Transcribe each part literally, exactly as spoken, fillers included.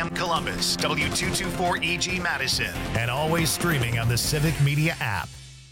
M Columbus, W two twenty-four E G Madison, and always streaming on the Civic Media app.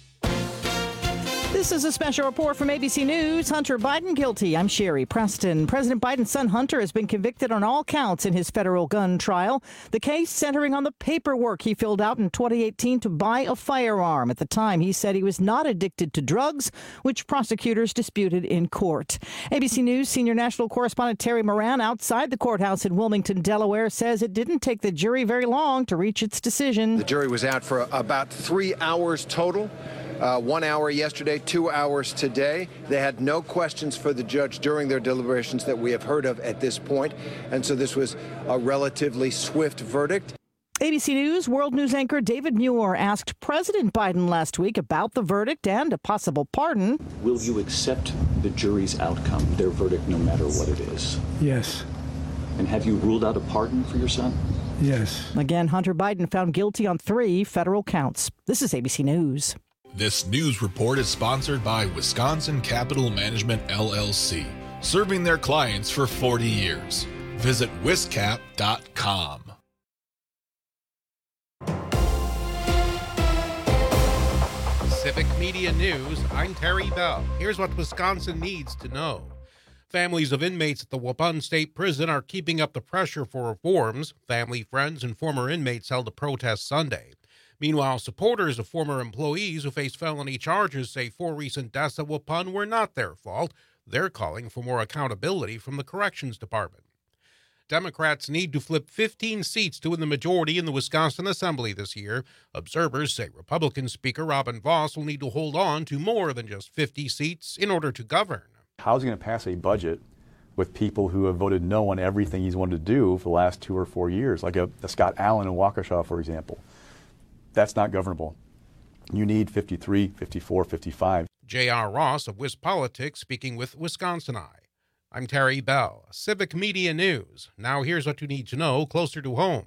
This is a special report from A B C News. Hunter Biden guilty. I'm Sherry Preston. President Biden's son Hunter has been convicted on all counts in his federal gun trial. The case centering on the paperwork he filled out in twenty eighteen to buy a firearm. At the time, he said he was not addicted to drugs, which prosecutors disputed in court. A B C News senior national correspondent Terry Moran outside the courthouse in Wilmington, Delaware, says it didn't take the jury very long to reach its decision. The jury was out for about three hours total. Uh, one hour yesterday, two hours today. They had no questions for the judge during their deliberations that we have heard of at this point. And so this was a relatively swift verdict. A B C News World News anchor David Muir asked President Biden last week about the verdict and a possible pardon. Will you accept the jury's outcome, their verdict, no matter what it is? Yes. And have you ruled out a pardon for your son? Yes. Again, Hunter Biden found guilty on three federal counts. This is A B C News. This news report is sponsored by Wisconsin Capital Management, L L C, serving their clients for forty years. Visit wiscap dot com. Civic Media News, I'm Terry Bell. Here's what Wisconsin needs to know. Families of inmates at the Waupun State Prison are keeping up the pressure for reforms. Family, friends, and former inmates held a protest Sunday. Meanwhile, supporters of former employees who face felony charges say four recent deaths at Waupun were not their fault. They're calling for more accountability from the Corrections Department. Democrats need to flip fifteen seats to win the majority in the Wisconsin Assembly this year. Observers say Republican Speaker Robin Vos will need to hold on to more than just fifty seats in order to govern. How's he going to pass a budget with people who have voted no on everything he's wanted to do for the last two or four years, like a, a Scott Allen in Waukesha, for example? That's not governable. You need fifty-three, fifty-four, fifty-five. J R. Ross of WisPolitics speaking with Wisconsin Eye. I'm Terry Bell, Civic Media News. Now here's what you need to know closer to home.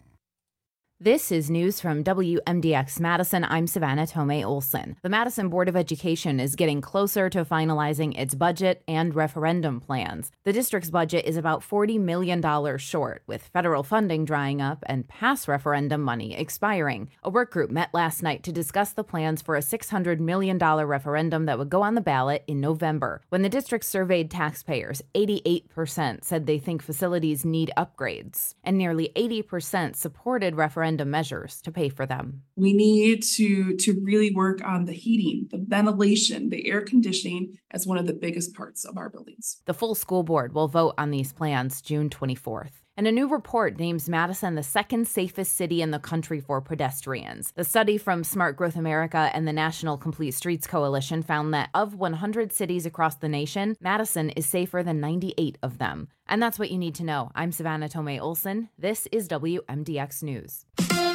This is news from W M D X Madison. I'm Savannah Tomei Olson. The Madison Board of Education is getting closer to finalizing its budget and referendum plans. The district's budget is about forty million dollars short, with federal funding drying up and past referendum money expiring. A work group met last night to discuss the plans for a six hundred million dollars referendum that would go on the ballot in November. When the district surveyed taxpayers, eighty-eight percent said they think facilities need upgrades, and nearly eighty percent supported referendum measures to pay for them. We need to, to really work on the heating, the ventilation, the air conditioning as one of the biggest parts of our buildings. The full school board will vote on these plans June twenty-fourth. And a new report names Madison the second safest city in the country for pedestrians. The study from Smart Growth America and the National Complete Streets Coalition found that of one hundred cities across the nation, Madison is safer than ninety-eight of them. And that's what you need to know. I'm Savannah Tomei Olson. This is W M D X News.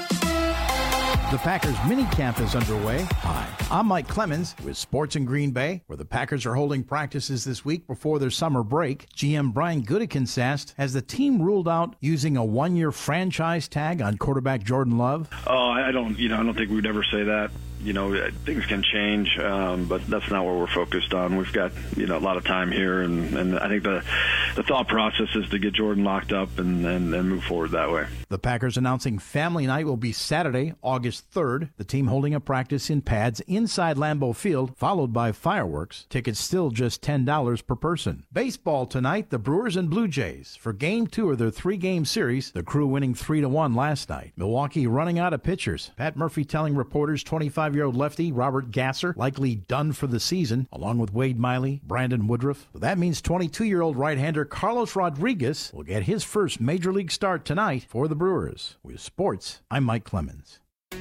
The Packers minicamp is underway. Hi, I'm Mike Clemens with Sports in Green Bay, where the Packers are holding practices this week before their summer break. G M Brian Gutekunst asked, has the team ruled out using a one-year franchise tag on quarterback Jordan Love? Oh, I don't, you know, I don't think we'd ever say that. You know, things can change, um, but that's not what we're focused on. We've got, you know, a lot of time here, and, and I think the the thought process is to get Jordan locked up and, and, and move forward that way. The Packers announcing family night will be Saturday, August third. The team holding a practice in pads inside Lambeau Field, followed by fireworks. Tickets still just ten dollars per person. Baseball tonight, the Brewers and Blue Jays. For game two of their three-game series, the Crew winning three to one last night. Milwaukee running out of pitchers. Pat Murphy telling reporters twenty-five-year-old lefty Robert Gasser likely done for the season, along with Wade Miley, Brandon Woodruff. But that means twenty-two-year-old right-hander Carlos Rodriguez will get his first major league start tonight for the Brewers. With sports, I'm Mike Clemens.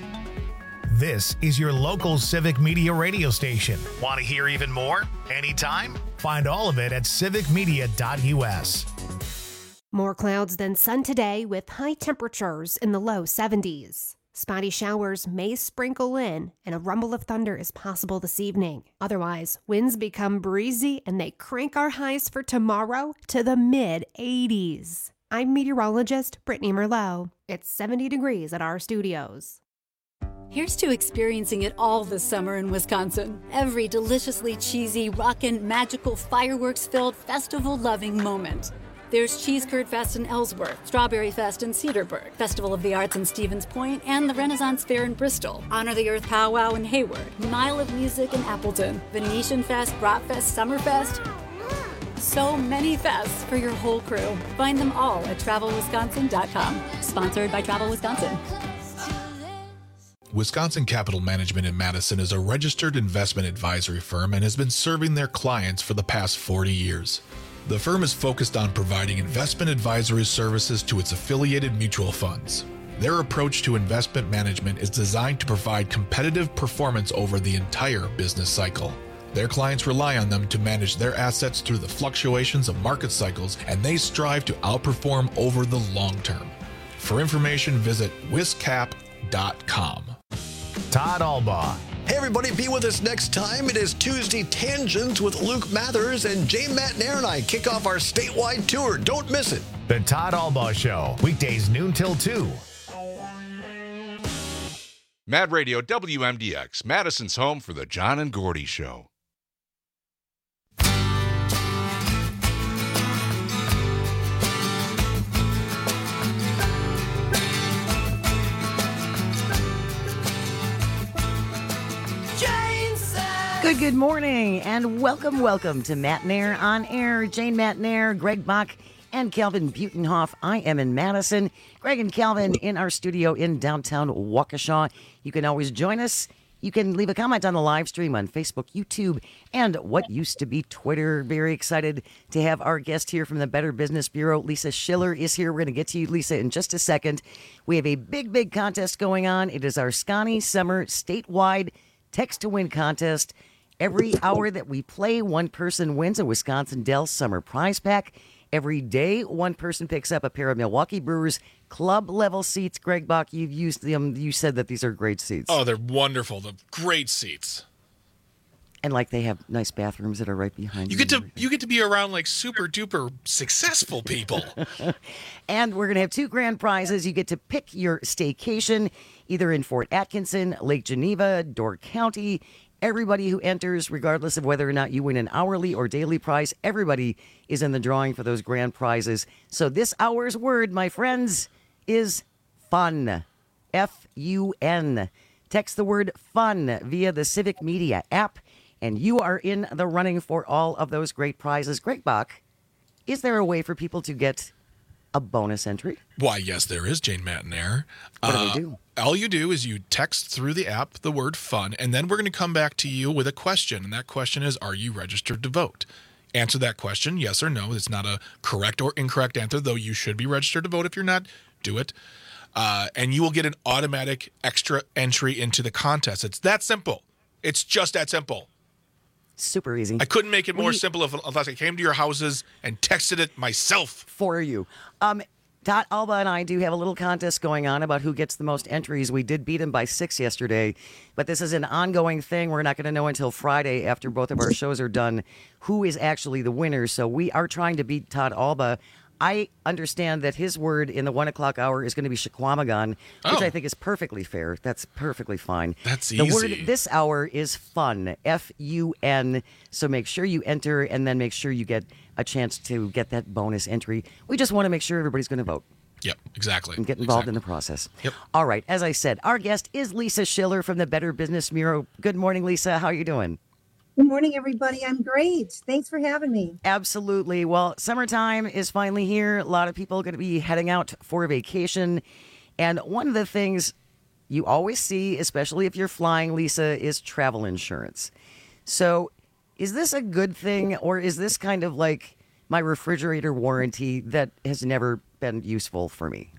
This is your local Civic Media radio station. Want to hear even more? Anytime? Find all of it at civic media dot u s. More clouds than sun today with high temperatures in the low seventies. Spotty showers may sprinkle in, and a rumble of thunder is possible this evening. Otherwise, winds become breezy, and they crank our highs for tomorrow to the mid eighties. I'm meteorologist Brittany Merlot. It's seventy degrees at our studios. Here's to experiencing it all this summer in Wisconsin. Every deliciously cheesy, rockin', magical, fireworks-filled, festival-loving moment. There's Cheese Curd Fest in Ellsworth, Strawberry Fest in Cedarburg, Festival of the Arts in Stevens Point, and the Renaissance Fair in Bristol, Honor the Earth Powwow in Hayward, Mile of Music in Appleton, Venetian Fest, Bratfest, Summerfest. So many fests for your whole crew. Find them all at travel wisconsin dot com. Sponsored by Travel Wisconsin. Wisconsin Capital Management in Madison is a registered investment advisory firm and has been serving their clients for the past forty years. The firm is focused on providing investment advisory services to its affiliated mutual funds. Their approach to investment management is designed to provide competitive performance over the entire business cycle. Their clients rely on them to manage their assets through the fluctuations of market cycles, and they strive to outperform over the long term. For information, visit wiscap dot com. Todd Albaugh. Hey everybody, be with us next time. It is Tuesday Tangents with Luke Mathers, and Jane Matnair and I kick off our statewide tour. Don't miss it. The Todd Albaugh Show, weekdays noon till two. Mad Radio W M D X, Madison's home for the John and Gordy Show. Good, good morning, and welcome, welcome to Matnair on Air. Jane Matnair, Greg Bach, and Calvin Butenhoff. I am in Madison. Greg and Calvin in our studio in downtown Waukesha. You can always join us. You can leave a comment on the live stream on Facebook, YouTube, and what used to be Twitter. Very excited to have our guest here from the Better Business Bureau. Lisa Schiller is here. We're going to get to you, Lisa, in just a second. We have a big, big contest going on. It is our Scotty Summer statewide text to win contest. Every hour that we play, one person wins a Wisconsin Dells Summer Prize Pack. Every day, one person picks up a pair of Milwaukee Brewers club level seats. Greg Bach, you've used them. You said that these are great seats. Oh, they're wonderful. The great seats. And like they have nice bathrooms that are right behind you. You get to you get to be around like super duper successful people. And we're gonna have two grand prizes. You get to pick your staycation, either in Fort Atkinson, Lake Geneva, Door County. Everybody who enters, regardless of whether or not you win an hourly or daily prize, everybody is in the drawing for those grand prizes. So this hour's word, my friends, is fun. F U N. Text the word fun via the Civic Media app, and you are in the running for all of those great prizes. Greg Bach, is there a way for people to get a bonus entry? Why, yes, there is, Jane Matnair. What do uh, we do? All you do is you text through the app the word fun, and then we're going to come back to you with a question. And that question is, are you registered to vote? Answer that question, yes or no. It's not a correct or incorrect answer, though you should be registered to vote. If you're not, do it. Uh, and you will get an automatic extra entry into the contest. It's that simple. It's just that simple. Super easy. I couldn't make it more we, simple if, unless I came to your houses and texted it myself. For you. Um, Todd Alba and I do have a little contest going on about who gets the most entries. We did beat him by six yesterday, but this is an ongoing thing. We're not going to know until Friday after both of our shows are done who is actually the winner. So we are trying to beat Todd Alba. I understand that his word in the one o'clock hour is going to be Shaquamagon, which Oh. I think is perfectly fair. That's perfectly fine. That's The easy. word this hour is fun, F U N. So make sure you enter, and then make sure you get a chance to get that bonus entry. We just want to make sure everybody's going to vote Yep, exactly. and get involved exactly. in the process. Yep. All right. As I said, our guest is Lisa Schiller from the Better Business Bureau. Good morning, Lisa. How are you doing? Good morning, everybody. I'm great. Thanks for having me. Absolutely. Well, summertime is finally here. A lot of people are going to be heading out for vacation. And one of the things you always see, especially if you're flying, Lisa, is travel insurance. So is this a good thing, or is this kind of like my refrigerator warranty that has never been useful for me?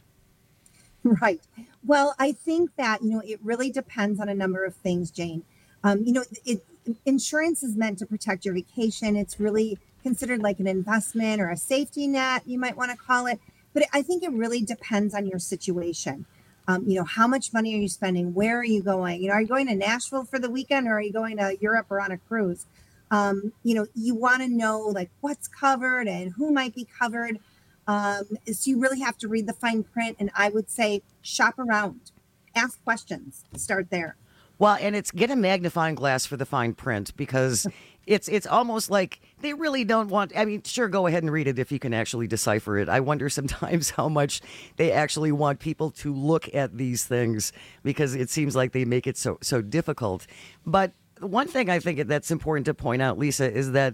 Right. Well, I think that, you know, it really depends on a number of things, Jane. Um, you know, it, insurance is meant to protect your vacation. It's really considered like an investment or a safety net, you might want to call it. But I think it really depends on your situation. Um, you know, how much money are you spending? Where are you going? You know, are you going to Nashville for the weekend, or are you going to Europe or on a cruise? Um, you know, you want to know like what's covered and who might be covered. Um, so you really have to read the fine print. And I would say shop around, ask questions, start there. Well, and it's get a magnifying glass for the fine print, because It's it's almost like they really don't want. I mean, sure, go ahead and read it if you can actually decipher it. I wonder sometimes how much they actually want people to look at these things because it seems like they make it so so difficult. But one thing I think that's important to point out, Lisa, is that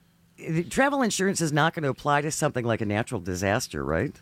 travel insurance is not going to apply to something like a natural disaster, right?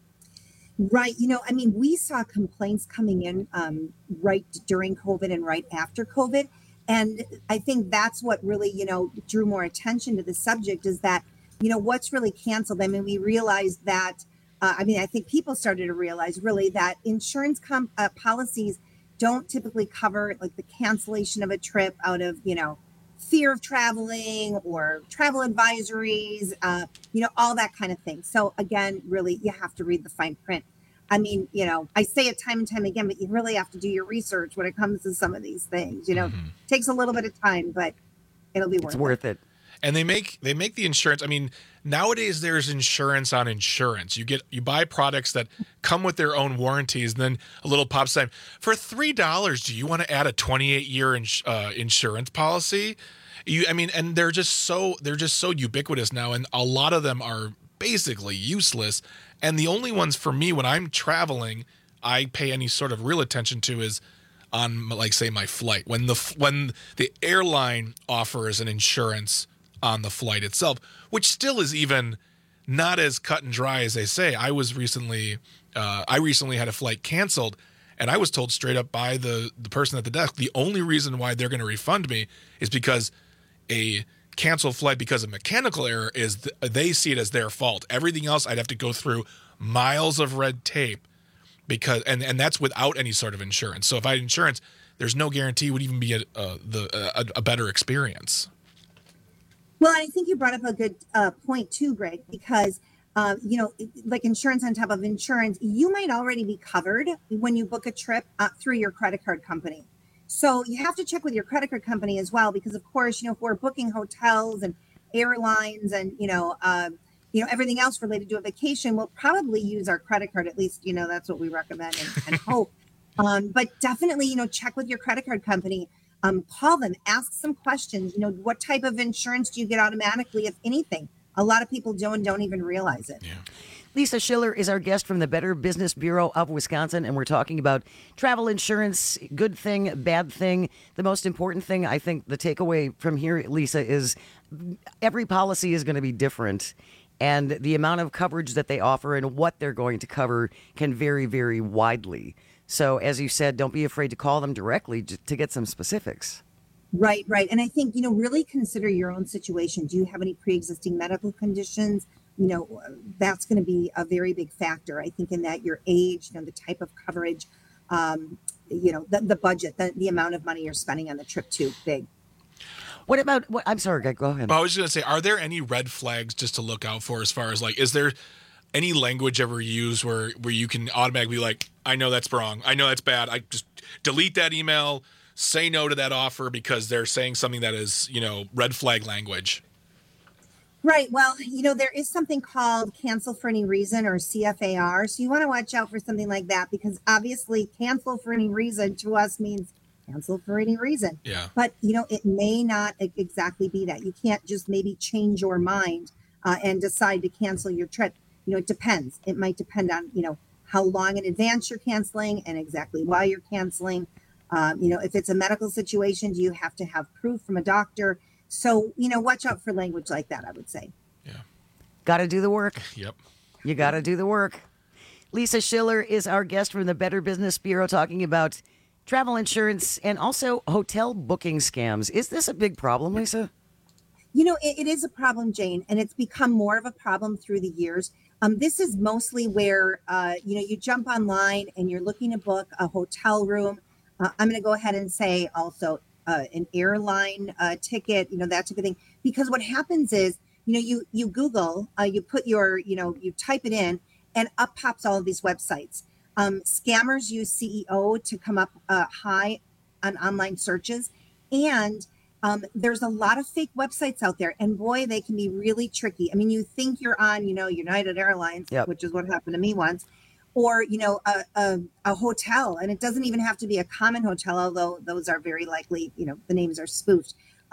Right. You know, I mean, we saw complaints coming in um, right during COVID and right after COVID. And I think that's what really, you know, drew more attention to the subject is that, you know, what's really canceled. I mean, we realized that, uh, I mean, I think people started to realize really that insurance com- uh, policies don't typically cover like the cancellation of a trip out of, you know, fear of traveling or travel advisories, uh, you know, all that kind of thing. So again, really, you have to read the fine print. I mean, you know, I say it time and time again, but you really have to do your research when it comes to some of these things. You know, mm-hmm. It takes a little bit of time, but it'll be worth it's worth it. it. And they make they make the insurance. I mean, nowadays there's insurance on insurance. You get you buy products that come with their own warranties, and then a little pop sign for three dollars. Do you want to add a twenty-eight year ins- uh, insurance policy? You, I mean, and they're just so they're just so ubiquitous now, and a lot of them are basically useless. And the only ones for me when I'm traveling, I pay any sort of real attention to is on, like, say, my flight. When the when the airline offers an insurance on the flight itself, which still is even not as cut and dry as they say. I was recently, uh, I recently had a flight canceled, and I was told straight up by the, the person at the desk, the only reason why they're going to refund me is because a canceled flight because of mechanical error is th- they see it as their fault. Everything else, I'd have to go through miles of red tape because, and, and that's without any sort of insurance. So if I had insurance, there's no guarantee it would even be a, uh, the, a, a better experience. Well, I think you brought up a good uh, point too, Greg, because, uh, you know, like insurance on top of insurance, you might already be covered when you book a trip uh, through your credit card company. So you have to check with your credit card company as well, because, of course, you know, if we're booking hotels and airlines and, you know, uh, you know, everything else related to a vacation, we'll probably use our credit card. At least, you know, that's what we recommend and, and hope. Um, but definitely, you know, check with your credit card company. Um, call them, ask some questions. You know, what type of insurance do you get automatically, if anything? A lot of people don't don't even realize it. Yeah. Lisa Schiller is our guest from the Better Business Bureau of Wisconsin, and we're talking about travel insurance, good thing, bad thing. The most important thing, I think, the takeaway from here, Lisa, is every policy is going to be different, and the amount of coverage that they offer and what they're going to cover can vary, vary widely. So, as you said, don't be afraid to call them directly to get some specifics. Right, right. And I think, you know, really consider your own situation. Do you have any pre-existing medical conditions? You know, that's going to be a very big factor, I think, in that your age, you know, the type of coverage, um, you know, the, the budget, the, the amount of money you're spending on the trip too, big. What about, what, I'm sorry, go ahead. I was going to say, are there any red flags just to look out for as far as like, is there any language ever used where, where you can automatically be like, I know that's wrong. I know that's bad. I just delete that email, say no to that offer because they're saying something that is, you know, red flag language. Right. Well, you know, there is something called cancel for any reason or C F A R. So you want to watch out for something like that because obviously cancel for any reason to us means cancel for any reason. Yeah. But, you know, it may not exactly be that. You can't just maybe change your mind uh, and decide to cancel your trip. You know, it depends. It might depend on, you know, how long in advance you're canceling and exactly why you're canceling. Um, you know, if it's a medical situation, do you have to have proof from a doctor? So, you know, watch out for language like that, I would say. Yeah. Got to do the work. Yep. You got to do the work. Lisa Schiller is our guest from the Better Business Bureau talking about travel insurance and also hotel booking scams. Is this a big problem, Lisa? You know, it, it is a problem, Jane, and it's become more of a problem through the years. Um, this is mostly where, uh, you know, you jump online and you're looking to book a hotel room. Uh, I'm going to go ahead and say also uh, an airline uh, ticket, you know, that type of thing. Because what happens is, you know, you you Google, uh, you put your, you know, you type it in and up pops all of these websites. Um, scammers use C E O to come up uh, high on online searches. And um, there's a lot of fake websites out there. And boy, they can be really tricky. I mean, you think you're on, you know, United Airlines, yep. which is what happened to me once. Or, you know, a, a, a hotel, and it doesn't even have to be a common hotel, although those are very likely, you know, the names are spoofed.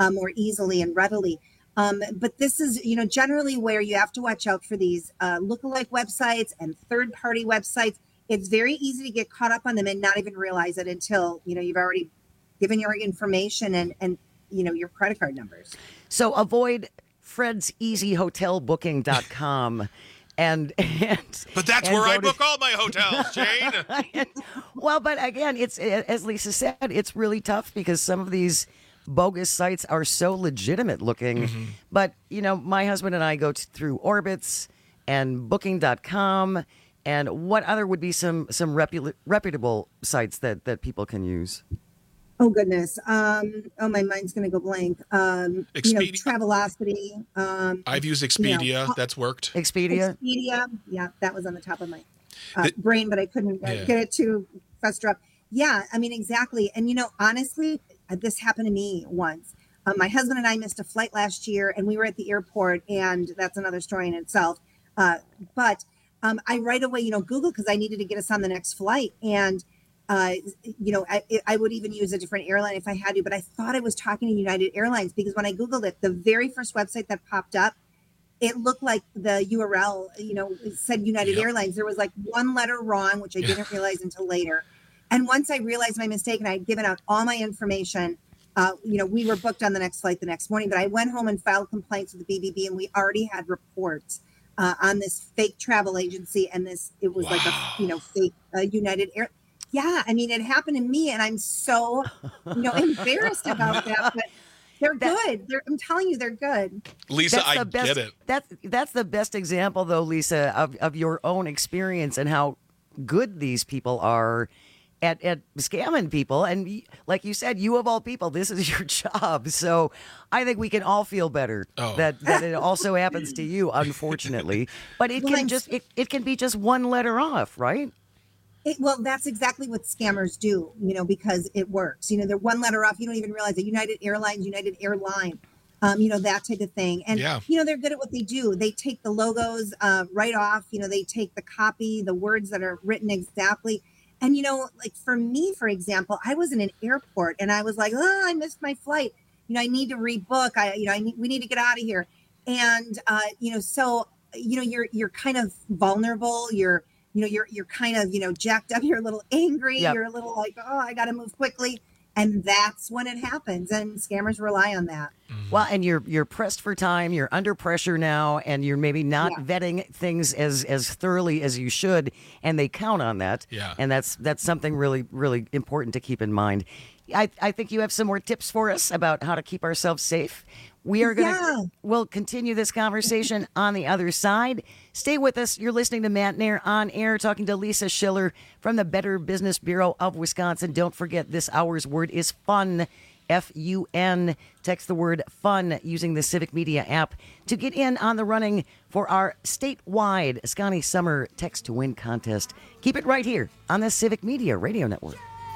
uh, more easily and readily. Um, but this is, you know, generally where you have to watch out for these uh, lookalike websites and third-party websites. It's very easy to get caught up on them and not even realize it until, you know, you've already given your information and, and you know, your credit card numbers. So avoid Fred's Easy Hotel Booking dot com. And, and but that's and where I to, book all my hotels, Jane. and, well, but again, it's as Lisa said, it's really tough because some of these bogus sites are so legitimate looking. Mm-hmm. But, you know, my husband and I go t- through Orbitz and Booking dot com. And what other would be some some repu- reputable sites that, that people can use? Oh, goodness. Um, oh, my mind's going to go blank. Um, you know, Travelocity. Um, I've used Expedia. You know, that's worked. Expedia? Expedia. Yeah, that was on the top of my uh, the, brain, but I couldn't uh, yeah. get it to fester up. Yeah, I mean, exactly. And, you know, honestly, this happened to me once. Um, my husband and I missed a flight last year, and we were at the airport, and that's another story in itself. Uh, but um, I right away, you know, Googled because I needed to get us on the next flight. And Uh, you know, I, I would even use a different airline if I had to, but I thought I was talking to United Airlines because when I Googled it, the very first website that popped up, it looked like the U R L, you know, it said United yep. Airlines. There was like one letter wrong, which I didn't realize until later. And once I realized my mistake and I had given out all my information, uh, you know, we were booked on the next flight the next morning, but I went home and filed complaints with the B B B, and we already had reports uh, on this fake travel agency. And this, it was wow. like a, you know, fake uh, United Air. Yeah, I mean, it happened to me, and I'm so, you know, embarrassed about that. But they're good. They're, I'm telling you, they're good. Lisa, that's I best, get it. That's that's the best example, though, Lisa, of, of your own experience and how good these people are at at scamming people. And like you said, you of all people, this is your job. So I think we can all feel better oh. that that it also happens to you, unfortunately. But it well, can just it, it can be just one letter off, right? It, well, that's exactly what scammers do, you know, because it works. You know, they're one letter off. You don't even realize it. United Airlines, United Airline, um, you know, that type of thing. And, yeah. you know, they're good at what they do. They take the logos uh, right off. You know, they take the copy, the words that are written exactly. And, you know, like for me, for example, I was in an airport and I was like, oh, I missed my flight. You know, I need to rebook. I, you know, I need, we need to get out of here. And, uh, you know, so, you know, you're, you're kind of vulnerable. You're, You know, you're you're kind of, you know, jacked up. You're a little angry. Yep. You're a little like, oh, I got to move quickly. And that's when it happens. And scammers rely on that. Well, and you're you're pressed for time. You're under pressure now, and you're maybe not yeah. vetting things as as thoroughly as you should. And they count on that. Yeah. And that's that's something really, really important to keep in mind. I, I think you have some more tips for us about how to keep ourselves safe. We are going to, yeah. we'll continue this conversation on the other side. Stay with us. You're listening to Matt Nair on Air, talking to Lisa Schiller from the Better Business Bureau of Wisconsin. Don't forget, this hour's word is fun, F U N. Text the word fun using the Civic Media app to get in on the running for our statewide Scotty Summer Text to Win contest. Keep it right here on the Civic Media Radio Network.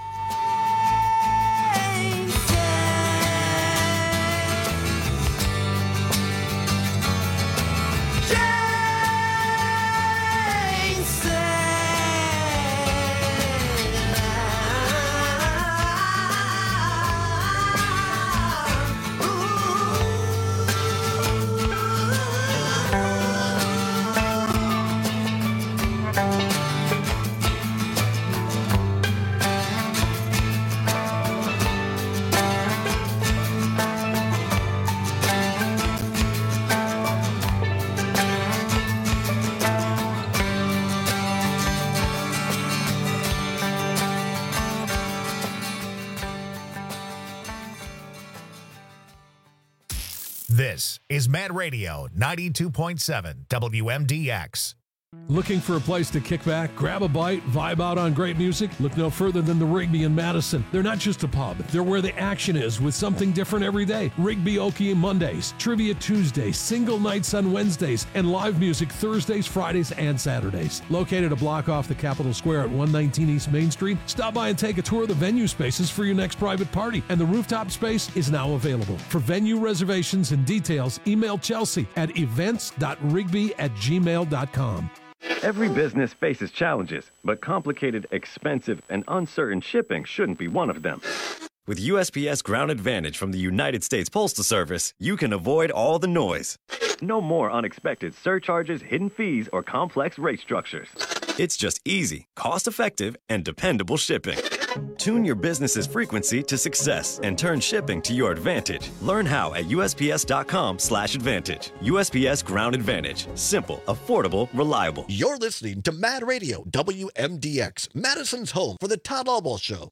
This is Mad Radio ninety-two point seven W M D X. Looking for a place to kick back, grab a bite, vibe out on great music? Look no further than the Rigby in Madison. They're not just a pub. They're where the action is with something different every day. Rigby Okie Mondays, Trivia Tuesdays, single nights on Wednesdays, and live music Thursdays, Fridays, and Saturdays. Located a block off the Capitol Square at one nineteen East Main Street, stop by and take a tour of the venue spaces for your next private party. And the rooftop space is now available. For venue reservations and details, email Chelsea at events dot rigby at gmail dot com. Every business faces challenges, but complicated, expensive, and uncertain shipping shouldn't be one of them. With U S P S Ground Advantage from the United States Postal Service, you can avoid all the noise. No more unexpected surcharges, hidden fees, or complex rate structures. It's just easy, cost-effective, and dependable shipping. Tune your business's frequency to success and turn shipping to your advantage. Learn how at U S P S dot com slash advantage. U S P S Ground Advantage. Simple, affordable, reliable. You're listening to Mad Radio, W M D X, Madison's home for the Todd Albaugh Show.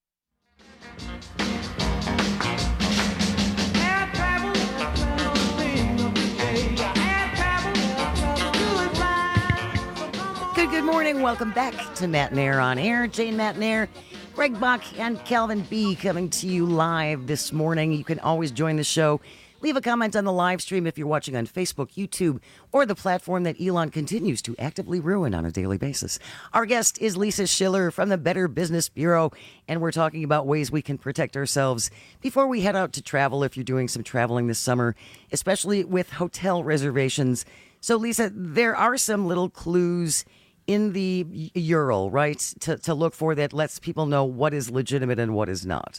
Good, good morning. Welcome back to Matt Nair on Air. Jane Matt Nair, Greg Bach, and Calvin B. coming to you live this morning. You can always join the show. Leave a comment on the live stream if you're watching on Facebook, YouTube, or the platform that Elon continues to actively ruin on a daily basis. Our guest is Lisa Schiller from the Better Business Bureau, and we're talking about ways we can protect ourselves before we head out to travel if you're doing some traveling this summer, especially with hotel reservations. So, Lisa, there are some little clues in the U R L, right, to, to look for that lets people know what is legitimate and what is not.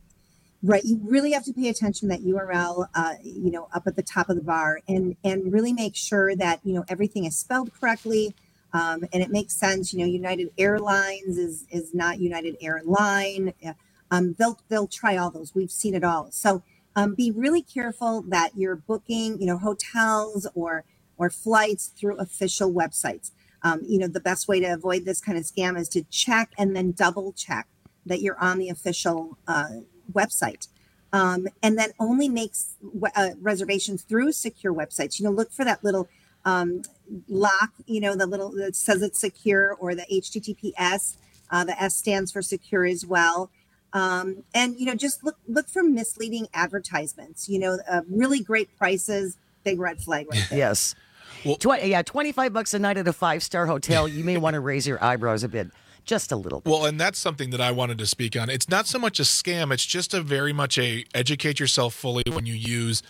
Right. You really have to pay attention to that U R L, uh, you know, up at the top of the bar and, and really make sure that, you know, everything is spelled correctly um, and it makes sense. You know, United Airlines is is not United Airline. Um, they'll they'll try all those. We've seen it all. So um, be really careful that you're booking, you know, hotels or or flights through official websites. Um, you know, the best way to avoid this kind of scam is to check and then double check that you're on the official uh, website. Um, and then only makes uh, reservations through secure websites. You know, look for that little um, lock, you know, the little that says it's secure, or the H T T P S. Uh, the S stands for secure as well. Um, and, you know, just look look for misleading advertisements. You know, uh, really great prices, big red flag right there. Yes. Well, Tw- yeah, twenty-five bucks a night at a five-star hotel. You may want to raise your eyebrows a bit, just a little bit. Well, and that's something that I wanted to speak on. It's not so much a scam. It's just a very much a educate yourself fully when you use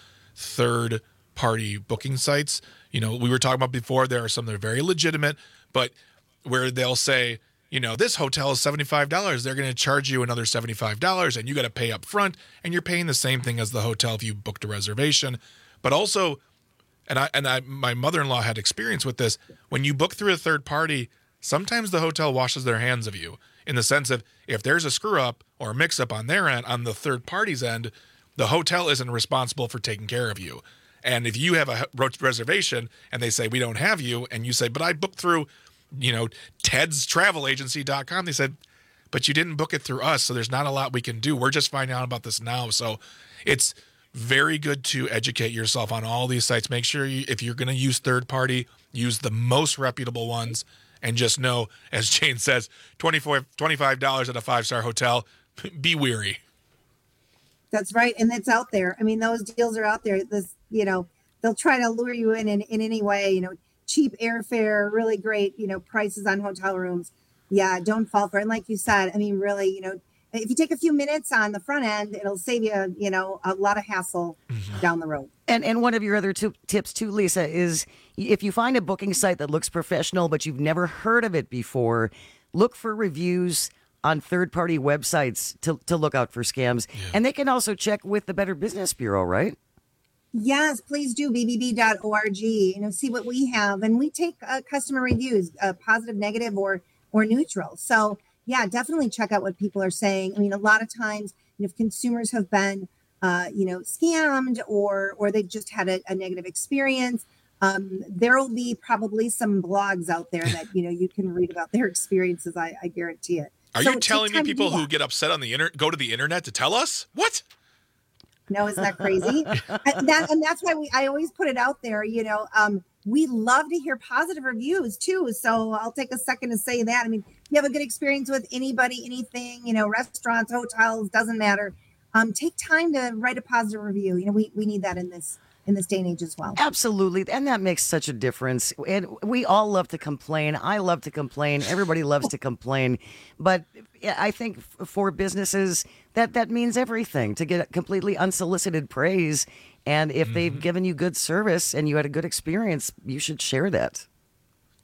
third-party booking sites. You know, we were talking about before, there are some that are very legitimate, but where they'll say, you know, this hotel is seventy-five dollars. They're going to charge you another seventy-five dollars, and you got to pay up front, and you're paying the same thing as the hotel if you booked a reservation. But also, And I and I, my mother-in-law had experience with this. When you book through a third party, sometimes the hotel washes their hands of you in the sense of if there's a screw-up or a mix-up on their end, on the third party's end, the hotel isn't responsible for taking care of you. And if you have a reservation and they say, we don't have you, and you say, but I booked through, you know, Ted's Travel Agency dot com, they said, but you didn't book it through us, so there's not a lot we can do. We're just finding out about this now. So it's very good to educate yourself on all these sites. Make sure you, if you're going to use third party, use the most reputable ones, and just know, as Jane says, twenty-five dollars at a five-star hotel, be wary. That's right. And it's out there. I mean, those deals are out there. This, you know, they'll try to lure you in, in in any way, you know, cheap airfare, really great, you know, prices on hotel rooms. Yeah, don't fall for it. And like you said, I mean, really, you know, if you take a few minutes on the front end, it'll save you, you know, a lot of hassle mm-hmm. down the road. And and one of your other two tips too, Lisa, is if you find a booking site that looks professional, but you've never heard of it before, look for reviews on third-party websites to, to look out for scams. Yeah. And they can also check with the Better Business Bureau, right? Yes, please do. B B B dot org. You know, see what we have. And we take uh, customer reviews, uh, positive, negative, or or neutral. So yeah, definitely check out what people are saying. I mean, a lot of times, you know, if consumers have been, uh, you know, scammed or or they've just had a, a negative experience, um, there will be probably some blogs out there that, you know, you can read about their experiences. I, I guarantee it. Are so you telling me people who get upset on the internet go to the internet to tell us? What? No, isn't that crazy? and, that, and that's why we I always put it out there, you know, um, we love to hear positive reviews too. So I'll take a second to say that. I mean, you have a good experience with anybody, anything, you know, restaurants, hotels, doesn't matter. Um, take time to write a positive review. You know, we, we need that in this in this day and age as well. Absolutely. And that makes such a difference. And we all love to complain. I love to complain. Everybody loves to complain. But I think for businesses, that, that means everything, to get completely unsolicited praise. And if mm-hmm. they've given you good service and you had a good experience, you should share that.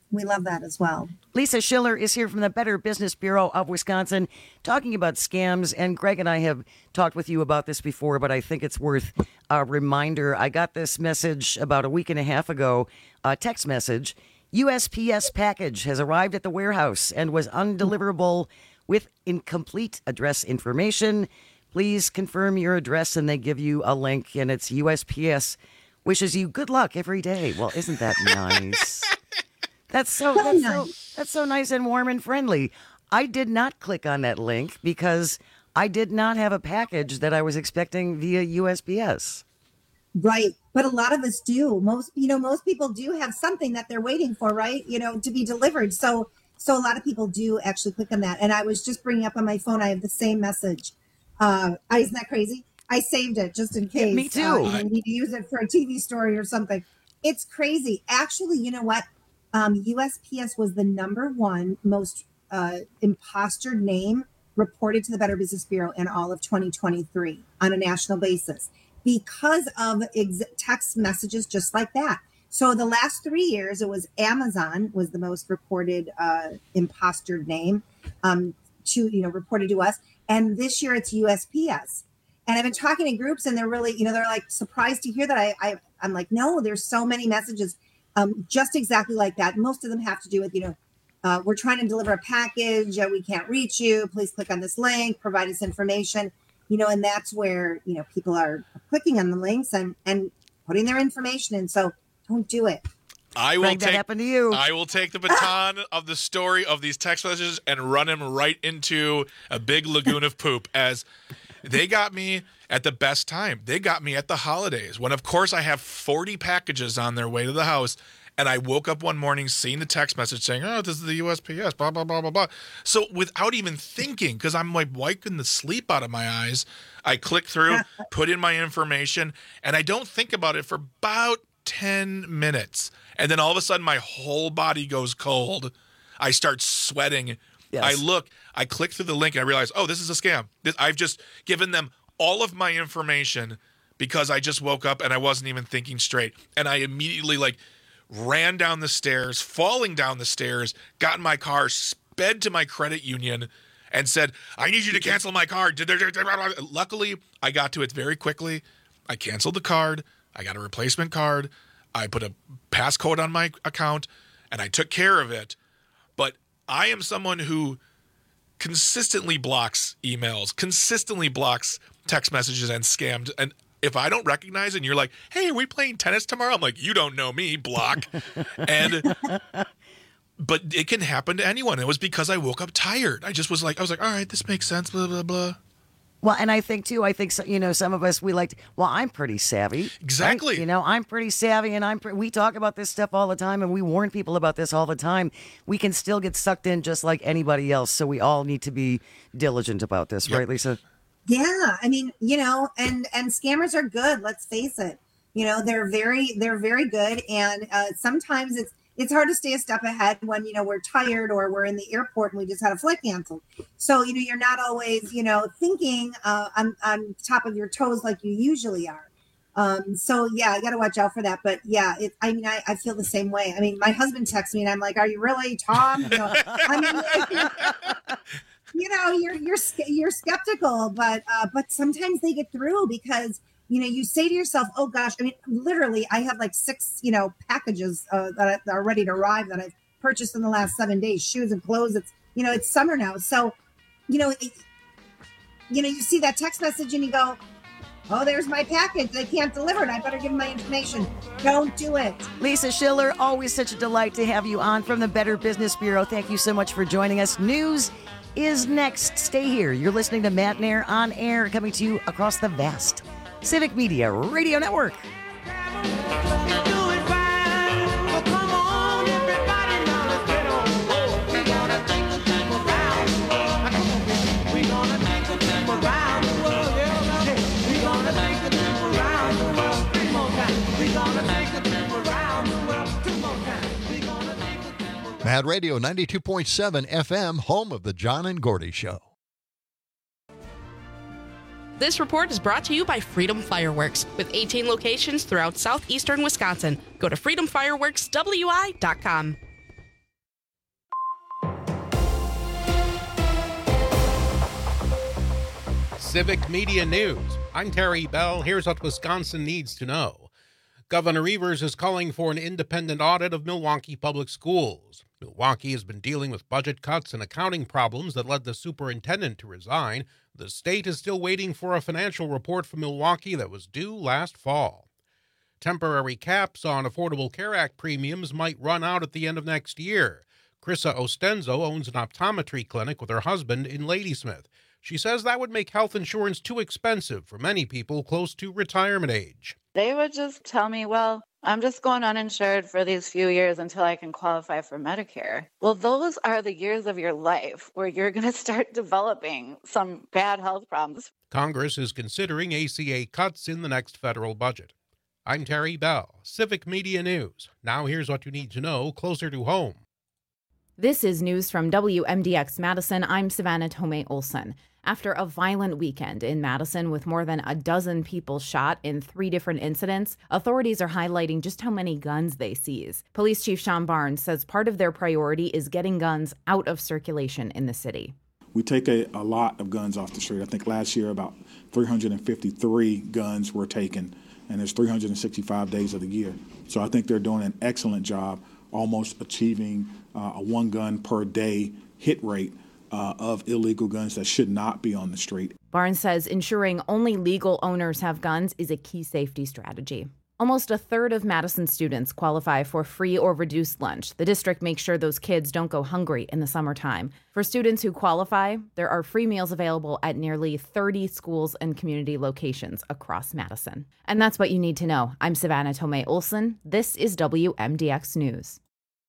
we love that as well. Lisa Schiller is here from the Better Business Bureau of Wisconsin talking about scams. And Greg and I have talked with you about this before, but I think it's worth a reminder. I got this message about a week and a half ago, a text message. U S P S package has arrived at the warehouse and was undeliverable with incomplete address information. Please confirm your address, and they give you a link, and it's U S P S wishes you good luck every day. Well, isn't that nice? That's so, So that's, nice. so, that's so nice and warm and friendly. I did not click on that link because I did not have a package that I was expecting via U S P S. Right. But a lot of us do. Most, you know, most people do have something that they're waiting for, right? You know, to be delivered. So, so a lot of people do actually click on that. And I was just bringing up on my phone, I have the same message. Uh, isn't that crazy? I saved it just in case. Yeah, me too. Uh, you need to use it for a T V story or something. It's crazy. Actually, you know what? Um, U S P S was the number one most uh, impostered name reported to the Better Business Bureau in all of twenty twenty-three on a national basis because of ex- text messages just like that. So the last three years, it was Amazon was the most reported uh, impostered name um, to, you know, reported to us. And this year it's U S P S. And I've been talking to groups and they're really, you know, they're like surprised to hear that. I, I I'm like, no, there's so many messages um, just exactly like that. Most of them have to do with, you know, uh, we're trying to deliver a package. Uh, we can't reach you. Please click on this link, provide us information, you know, and that's where, you know, people are clicking on the links and, and putting their information in. So don't do it. I will Greg, that take, happened to you. I will take the baton of the story of these text messages and run him right into a big lagoon of poop as they got me at the best time. They got me at the holidays when, of course, I have forty packages on their way to the house. And I woke up one morning seeing the text message saying, oh, this is the U S P S, blah, blah, blah, blah, blah. So without even thinking, because I'm like wiping the sleep out of my eyes, I click through, put in my information, and I don't think about it for about ten minutes. And then all of a sudden, my whole body goes cold. I start sweating. Yes. I look, I click through the link, and I realize, oh, this is a scam. This, I've just given them all of my information because I just woke up and I wasn't even thinking straight. And I immediately, like, ran down the stairs, falling down the stairs, got in my car, sped to my credit union, and said, I need you to cancel my card. Luckily, I got to it very quickly. I canceled the card. I got a replacement card. I put a passcode on my account, and I took care of it. But I am someone who consistently blocks emails, consistently blocks text messages and scammed. And if I don't recognize it and you're like, hey, are we playing tennis tomorrow? I'm like, you don't know me, block. and But it can happen to anyone. It was because I woke up tired. I just was like, I was like, all right, this makes sense, blah, blah, blah. Well, and I think, too, I think, so- you know, some of us, we like, to, well, I'm pretty savvy. Exactly. Right? You know, I'm pretty savvy, and I'm pre- we talk about this stuff all the time, and we warn people about this all the time. We can still get sucked in just like anybody else, so we all need to be diligent about this, Yep. right, Lisa? Yeah, I mean, you know, and and scammers are good. Let's face it. You know, they're very they're very good, and uh, sometimes it's it's hard to stay a step ahead when you know we're tired or we're in the airport and we just had a flight canceled. So you know, you're not always you know thinking uh, on on top of your toes like you usually are. Um, so yeah, I got to watch out for that. But yeah, it, I mean, I, I feel the same way. I mean, my husband texts me and I'm like, "Are you really, Tom?" You know, I mean. You know, you're you're you're skeptical, but uh, but sometimes they get through because you know you say to yourself, "Oh gosh!" I mean, literally, I have like six you know packages uh, that are ready to arrive that I've purchased in the last seven days, shoes and clothes. It's you know it's summer now, so you know it, you know you see that text message and you go, "Oh, there's my package. They can't deliver it. I better give them my information." Don't do it. Lisa Schiller, always such a delight to have you on from the Better Business Bureau. Thank you so much for joining us. News is next. Stay here. You're listening to Matt Nair on air, coming to you across the vast Civic Media Radio Network. Mad Radio ninety-two point seven F M, home of the John and Gordy Show. This report is brought to you by Freedom Fireworks, with eighteen locations throughout southeastern Wisconsin. Go to freedom fireworks w i dot com. Civic Media News. I'm Terry Bell. Here's what Wisconsin needs to know. Governor Evers is calling for an independent audit of Milwaukee Public Schools. Milwaukee has been dealing with budget cuts and accounting problems that led the superintendent to resign. The state is still waiting for a financial report from Milwaukee that was due last fall. Temporary caps on Affordable Care Act premiums might run out at the end of next year. Krissa Ostenzo owns an optometry clinic with her husband in Ladysmith. She says that would make health insurance too expensive for many people close to retirement age. They would just tell me, well, I'm just going uninsured for these few years until I can qualify for Medicare. Well, those are the years of your life where you're going to start developing some bad health problems. Congress is considering A C A cuts in the next federal budget. I'm Terry Bell, Civic Media News. Now here's what you need to know closer to home. This is news from W M D X Madison. I'm Savannah Tomei Olson. After a violent weekend in Madison with more than a dozen people shot in three different incidents, authorities are highlighting just how many guns they seize. Police Chief Sean Barnes says part of their priority is getting guns out of circulation in the city. We take a, a lot of guns off the street. I think last year about three hundred fifty-three guns were taken, and there's three hundred sixty-five days of the year. So I think they're doing an excellent job, almost achieving uh, a one gun per day hit rate uh, of illegal guns that should not be on the street. Barnes says ensuring only legal owners have guns is a key safety strategy. Almost a third of Madison students qualify for free or reduced lunch. The district makes sure those kids don't go hungry in the summertime. For students who qualify, there are free meals available at nearly thirty schools and community locations across Madison. And that's what you need to know. I'm Savannah Tomei Olson. This is W M D X News.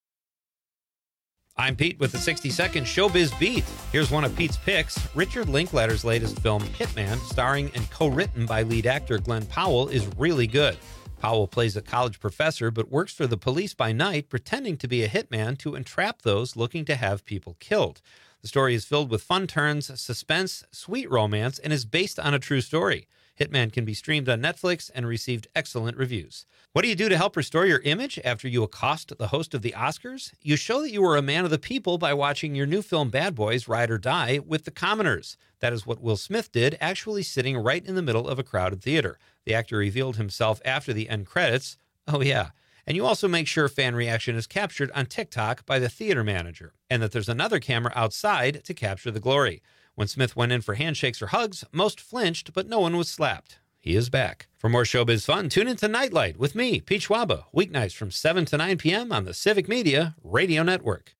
I'm Pete with the sixty second Showbiz Beat. Here's one of Pete's picks. Richard Linklater's latest film, Hitman, starring and co-written by lead actor Glenn Powell, is really good. Powell plays a college professor but works for the police by night, pretending to be a hitman to entrap those looking to have people killed. The story is filled with fun turns, suspense, sweet romance, and is based on a true story. Hitman can be streamed on Netflix and received excellent reviews. What do you do to help restore your image after you accost the host of the Oscars? You show that you are a man of the people by watching your new film Bad Boys Ride or Die with the commoners. That is what Will Smith did, actually sitting right in the middle of a crowded theater. The actor revealed himself after the end credits. Oh yeah. And you also make sure fan reaction is captured on TikTok by the theater manager, and that there's another camera outside to capture the glory. When Smith went in for handshakes or hugs, most flinched, but no one was slapped. He is back. For more showbiz fun, tune into Nightlight with me, Pete Schwaba, weeknights from seven to nine p.m. on the Civic Media Radio Network.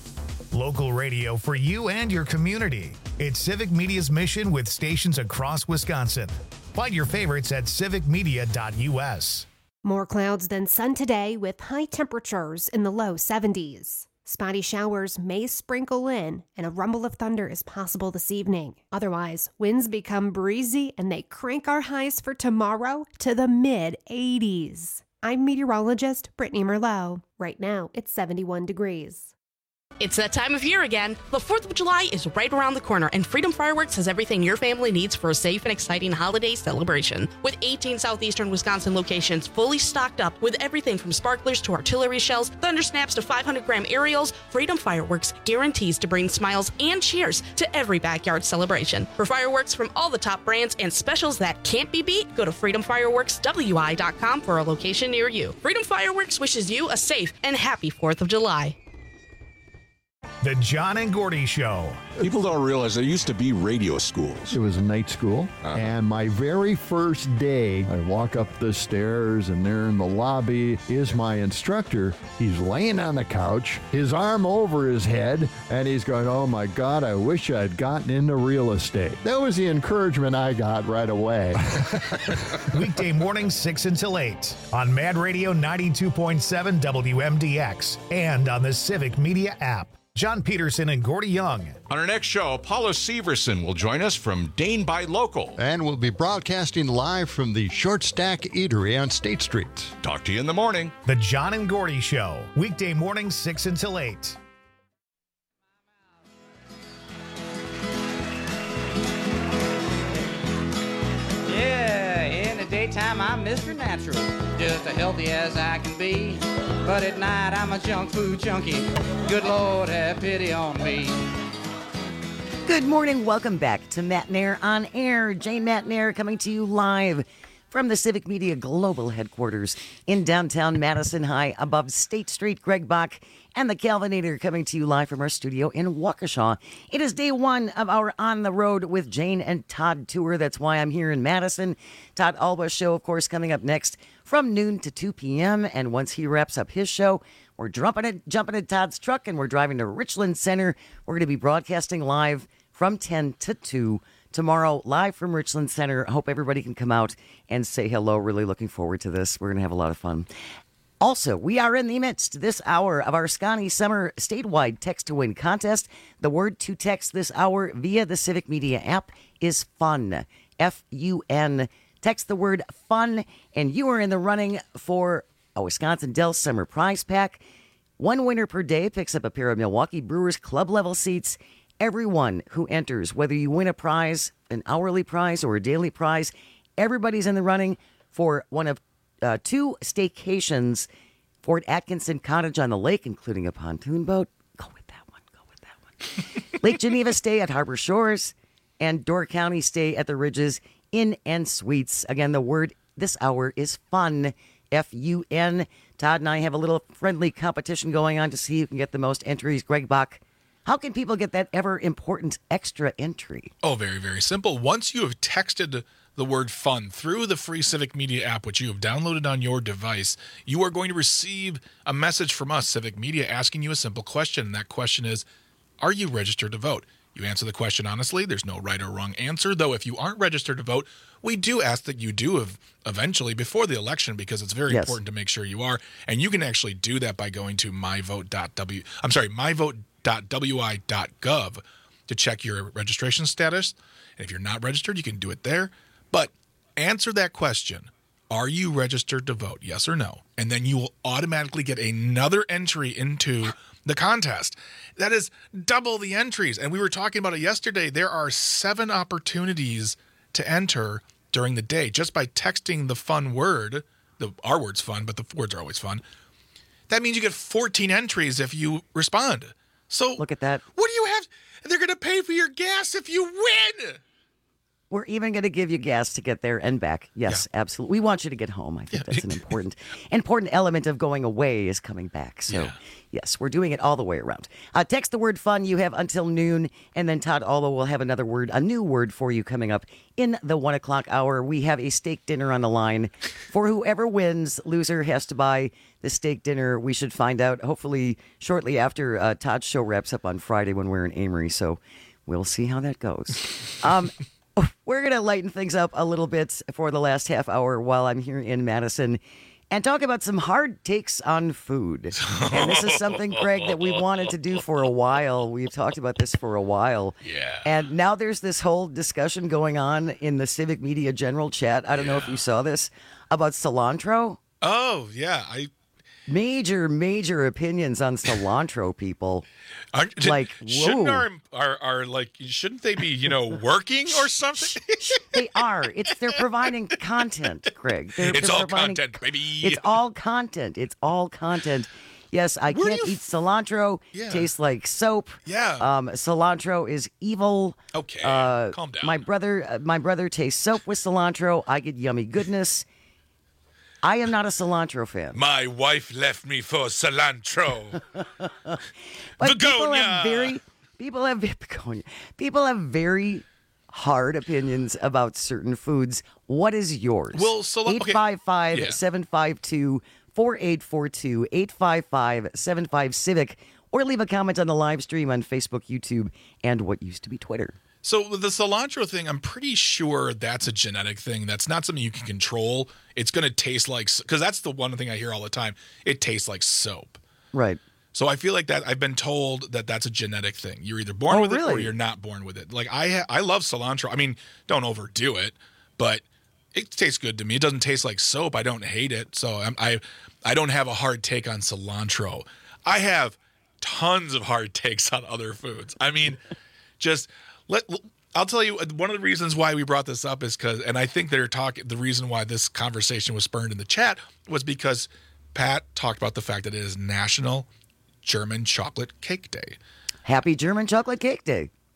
Local radio for you and your community. It's Civic Media's mission with stations across Wisconsin. Find your favorites at civic media dot u s. More clouds than sun today with high temperatures in the low seventies. Spotty showers may sprinkle in, and a rumble of thunder is possible this evening. Otherwise, winds become breezy and they crank our highs for tomorrow to the mid eighties. I'm meteorologist Brittany Merlot. Right now, it's seventy-one degrees. It's that time of year again. The fourth of July is right around the corner, and Freedom Fireworks has everything your family needs for a safe and exciting holiday celebration. With eighteen southeastern Wisconsin locations fully stocked up with everything from sparklers to artillery shells, thunder snaps to five hundred gram aerials, Freedom Fireworks guarantees to bring smiles and cheers to every backyard celebration. For fireworks from all the top brands and specials that can't be beat, go to freedom fireworks w i dot com for a location near you. Freedom Fireworks wishes you a safe and happy fourth of July. The John and Gordy Show. People don't realize there used to be radio schools. It was a night school, uh-huh. and my very first day, I walk up the stairs, and there in the lobby is my instructor. He's laying on the couch, his arm over his head, and he's going, oh my God, I wish I'd gotten into real estate. That was the encouragement I got right away. Weekday mornings, six until eight, on Mad Radio ninety-two point seven W M D X, and on the Civic Media app. John Peterson and Gordy Young. On our next show, Paula Severson will join us from Dane by Local. And we'll be broadcasting live from the Short Stack Eatery on State Street. Talk to you in the morning. The John and Gordy Show. Weekday mornings, six until eight. Yeah, in the daytime I'm Mister Natural, just as healthy as I can be. But at night I'm a junk food junkie. Good Lord, have pity on me. Good morning. Welcome back to Matt Nair on Air. Jane Matt Nair coming to you live from the Civic Media Global Headquarters in downtown Madison High above State Street. Greg Bach and the Calvinator coming to you live from our studio in Waukesha. It is day one of our On the Road with Jane and Todd tour. That's why I'm here in Madison. Todd Alba's show, of course, coming up next from noon to two p.m. And once he wraps up his show, we're jumping at, jumping at Todd's truck and we're driving to Richland Center. We're going to be broadcasting live from ten to two tomorrow, live from Richland Center. Hope everybody can come out and say hello. Really looking forward to this. We're going to have a lot of fun. Also, we are in the midst this hour of our Scotty Summer statewide text to win contest. The word to text this hour via the Civic Media app is FUN. F U N. Text the word FUN, and you are in the running for a Wisconsin Dells Summer Prize Pack. One winner per day picks up a pair of Milwaukee Brewers club level seats. Everyone who enters, whether you win a prize, an hourly prize or a daily prize, everybody's in the running for one of uh, two staycations, Fort Atkinson Cottage on the lake, including a pontoon boat. Go with that one. Go with that one. Lake Geneva stay at Harbor Shores, and Door County stay at the Ridges Inn and Suites. Again, the word this hour is FUN. F U N. Todd and I have a little friendly competition going on to see who can get the most entries. Greg Bach, how can people get that ever important extra entry? Oh, very, very simple. Once you have texted the word FUN through the free Civic Media app, which you have downloaded on your device, you are going to receive a message from us, Civic Media, asking you a simple question. And that question is, are you registered to vote? You answer the question honestly. There's no right or wrong answer, though if you aren't registered to vote, we do ask that you do eventually before the election, because it's very Yes. important to make sure you are. And you can actually do that by going to myvote.w. I'm sorry, myvote dot w i dot gov to check your registration status. And if you're not registered, you can do it there. But answer that question. Are you registered to vote? Yes or no? And then you will automatically get another entry into the contest. That is double the entries. And we were talking about it yesterday. There are seven opportunities to enter during the day just by texting the fun word. The our word's fun, but the words are always fun. That means you get fourteen entries if you respond. So look at that. What do you have? They're going to pay for your gas if you win. We're even going to give you gas to get there and back. Yes, yeah. Absolutely. We want you to get home. I think yeah. that's an important important element of going away is coming back. So, yeah. yes, we're doing it all the way around. Uh, text the word FUN. You have until noon. And then Todd Alba will have another word, a new word for you coming up in the one o'clock hour. We have a steak dinner on the line. For whoever wins, loser has to buy the steak dinner. We should find out hopefully shortly after uh, Todd's show wraps up on Friday when we're in Amory. So we'll see how that goes. Um We're going to lighten things up a little bit for the last half hour while I'm here in Madison and talk about some hard takes on food. And this is something, Greg, that we wanted to do for a while. We've talked about this for a while. Yeah. And now there's this whole discussion going on in the Civic Media General chat. I don't yeah. know if you saw this about cilantro. Oh, yeah. I Major, major opinions on cilantro, people. Aren't, like, shouldn't whoa. our, our, our, like, shouldn't they be, you know, working or something? They are. It's they're providing content, Craig. They're, it's they're all providing, content, baby. It's all content. It's all content. Yes, I Where can't do you eat cilantro. Yeah. Tastes like soap. Yeah. Um, cilantro is evil. Okay, uh, calm down. My brother, uh, my brother tastes soap with cilantro. I get yummy goodness. I am not a cilantro fan. My wife left me for cilantro. But people have very people have begonia. People have very hard opinions about certain foods. What is yours? Well, so eight five five, seven five two, four eight four two, eight five five, seven five Civic, or leave a comment on the live stream on Facebook, YouTube, and what used to be Twitter. So with the cilantro thing, I'm pretty sure that's a genetic thing. That's not something you can control. It's going to taste like, because that's the one thing I hear all the time. It tastes like soap. Right. So I feel like that I've been told that that's a genetic thing. You're either born oh, with really? it or you're not born with it. Like I, ha- I love cilantro. I mean, don't overdo it, but it tastes good to me. It doesn't taste like soap. I don't hate it. So I'm, I, I don't have a hard take on cilantro. I have tons of hard takes on other foods. I mean, just. Let, I'll tell you, one of the reasons why we brought this up is because, and I think they're talking, the reason why this conversation was spurned in the chat was because Pat talked about the fact that it is National German Chocolate Cake Day. Happy German Chocolate Cake Day.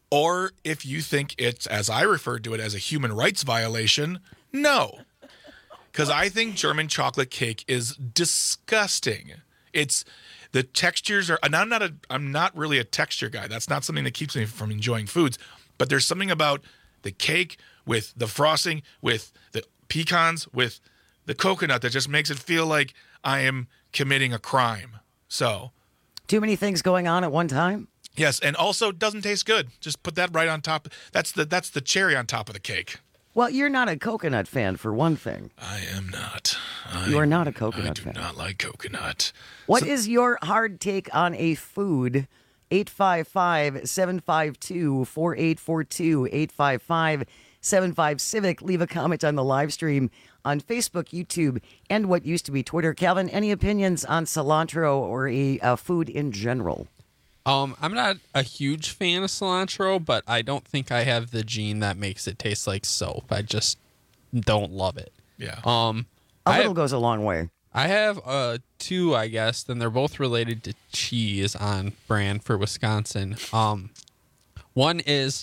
Or if you think it's, as I referred to it, as a human rights violation, no. Because I think German chocolate cake is disgusting. It's the textures are, and I'm not a, I'm not really a texture guy. That's not something that keeps me from enjoying foods. But there's something about the cake with the frosting, with the pecans, with the coconut that just makes it feel like I am committing a crime. So, too many things going on at one time. Yes, and also doesn't taste good. Just put that right on top. That's the that's the cherry on top of the cake. Well, you're not a coconut fan, for one thing. I am not. I, you are not a coconut I do fan. not like coconut. What So- is your hard take on a food? eight five five, seven five two, four eight four two, eight five five, seven five Civic. Leave a comment on the live stream on Facebook, YouTube, and what used to be Twitter. Calvin, any opinions on cilantro or a uh, food in general? Um, I'm not a huge fan of cilantro, but I don't think I have the gene that makes it taste like soap. I just don't love it. Yeah. Um, A I little have, goes a long way. I have uh two, I guess. Then they're both related to cheese on brand for Wisconsin. Um, one is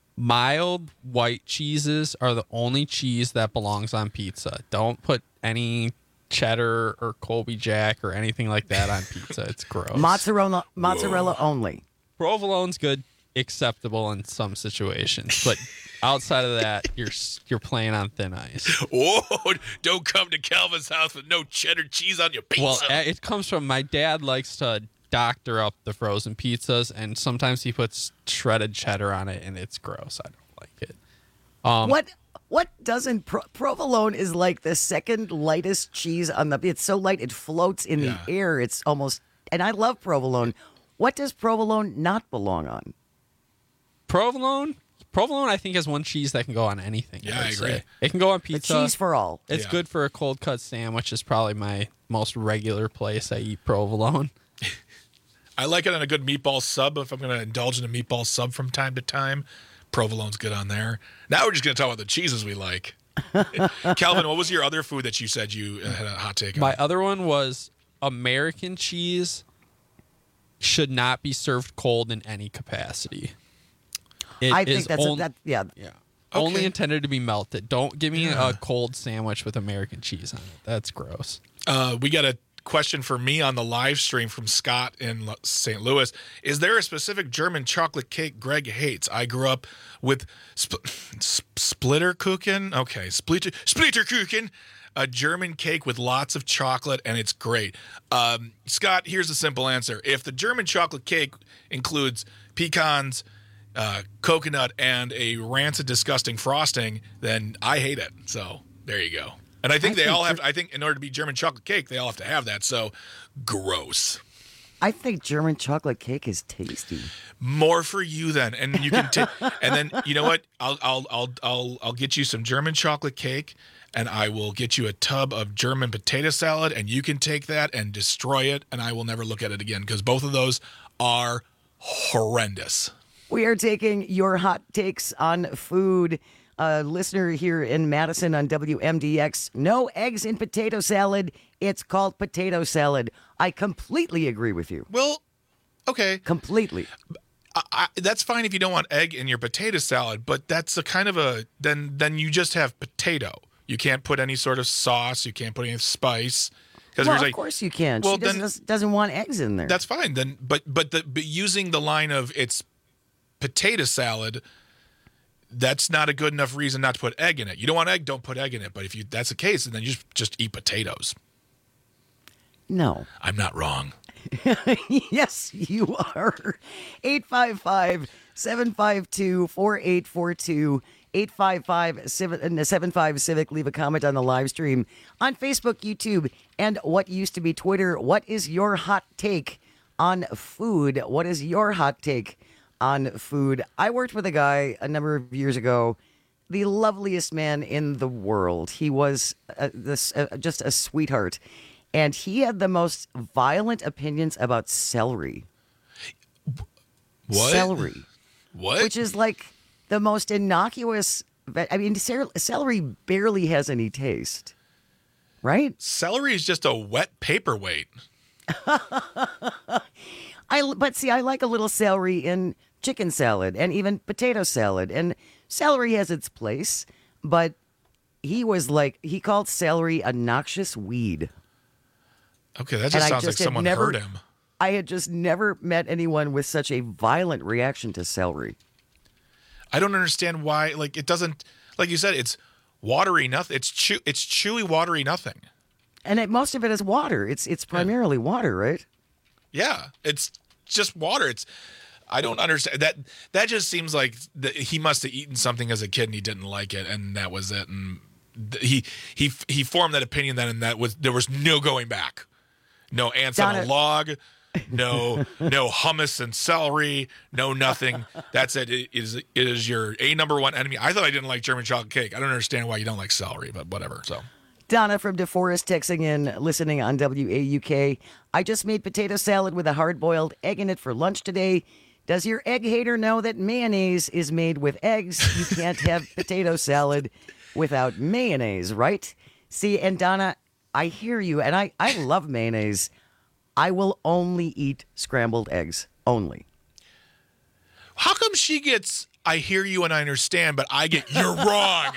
mild white cheeses are the only cheese that belongs on pizza. Don't put any cheddar or Colby Jack or anything like that on pizza. It's gross. Mozzarella, mozzarella only. Provolone's good, acceptable in some situations, but outside of that, you're you're playing on thin ice. Whoa! Don't come to Calvin's house with no cheddar cheese on your pizza. Well, it comes from my dad likes to doctor up the frozen pizzas, and sometimes he puts shredded cheddar on it, and it's gross. I don't like it. Um, what what doesn't pro- provolone is like the second lightest cheese on the. It's so light it floats in Yeah. the air. It's almost, and I love provolone. What does provolone not belong on? Provolone? Provolone, I think, has one cheese that can go on anything. Yeah, would I agree. say. It can go on pizza. cheese for all. It's Yeah. good for a cold cut sandwich. Is probably my most regular place I eat provolone. I like it on a good meatball sub. If I'm going to indulge in a meatball sub from time to time, provolone's good on there. Now we're just going to talk about the cheeses we like. Calvin, what was your other food that you said you uh, had a hot take on? My other one was American cheese should not be served cold in any capacity. It I is think that's a, on- that. Yeah. yeah. Only Okay. intended to be melted. Don't give me Yeah. a cold sandwich with American cheese on it. That's gross. Uh, we got a question for me on the live stream from Scott in Lo- Saint Louis. Is there a specific German chocolate cake Greg hates? I grew up with sp- sp- Splitterkuchen. Okay, Splitter Splitterkuchen, a German cake with lots of chocolate, and it's great. Um, Scott, here's a simple answer. If the German chocolate cake includes pecans, uh, coconut, and a rancid, disgusting frosting, then I hate it. So there you go. And I think I they think all have. Ger- I think in order to be German chocolate cake, they all have to have that. So gross. I think German chocolate cake is tasty. More for you then, and you can take. And then you know what? I'll I'll I'll I'll I'll get you some German chocolate cake, and I will get you a tub of German potato salad, and you can take that and destroy it, and I will never look at it again because both of those are horrendous. We are taking your hot takes on food. A listener here in Madison on W M D X. No eggs in potato salad. It's called potato salad. I completely agree with you. Well, okay. Completely. I, I, that's fine if you don't want egg in your potato salad, but that's a kind of a then then you just have potato. You can't put any sort of sauce. You can't put any spice. Well, of course you can. Well, she doesn't, then- doesn't want eggs in there. That's fine then. But but the but using the line of it's potato salad, that's not a good enough reason not to put egg in it. You don't want egg, don't put egg in it. But if you that's the case, then you just just eat potatoes. No. I'm not wrong. Yes, you are. eight five five, seven five two, four eight four two, eight five five, seven five Civic. Leave a comment on the live stream on Facebook, YouTube, and what used to be Twitter. What is your hot take on food? What is your hot take on food? I worked with a guy a number of years ago, the loveliest man in the world. He was uh, this uh, just a sweetheart. And he had the most violent opinions about celery. What? Celery. What? Which is like the most innocuous. I mean, cel- celery barely has any taste, right? Celery is just a wet paperweight. I but see, I like a little celery in chicken salad and even potato salad. And celery has its place, but he was like, he called celery a noxious weed. Okay, that just And I sounds like just had someone never- hurt him. I had just never met anyone with such a violent reaction to celery. I don't understand why. Like, it doesn't, like you said, it's watery nothing. It's chew, it's chewy, watery nothing. And it, most of it is water. It's it's primarily water, right? Yeah, it's just water. It's, I don't understand that. That just seems like the, he must have eaten something as a kid and he didn't like it, and that was it. And th- he he he formed that opinion then, and that was there was no going back. No ants on a Donna- log. No, no hummus and celery. No nothing. That's it. It is it is your a number one enemy. I thought I didn't like German chocolate cake. I don't understand why you don't like celery, but whatever. So. Donna from DeForest texting in, listening on W A U K. I just made potato salad with a hard-boiled egg in it for lunch today. Does your egg hater know that mayonnaise is made with eggs? You can't have potato salad without mayonnaise, right? See, and Donna, I hear you, and I, I love mayonnaise. I will only eat scrambled eggs, only. How come she gets, I hear you and I understand, but I get, you're wrong?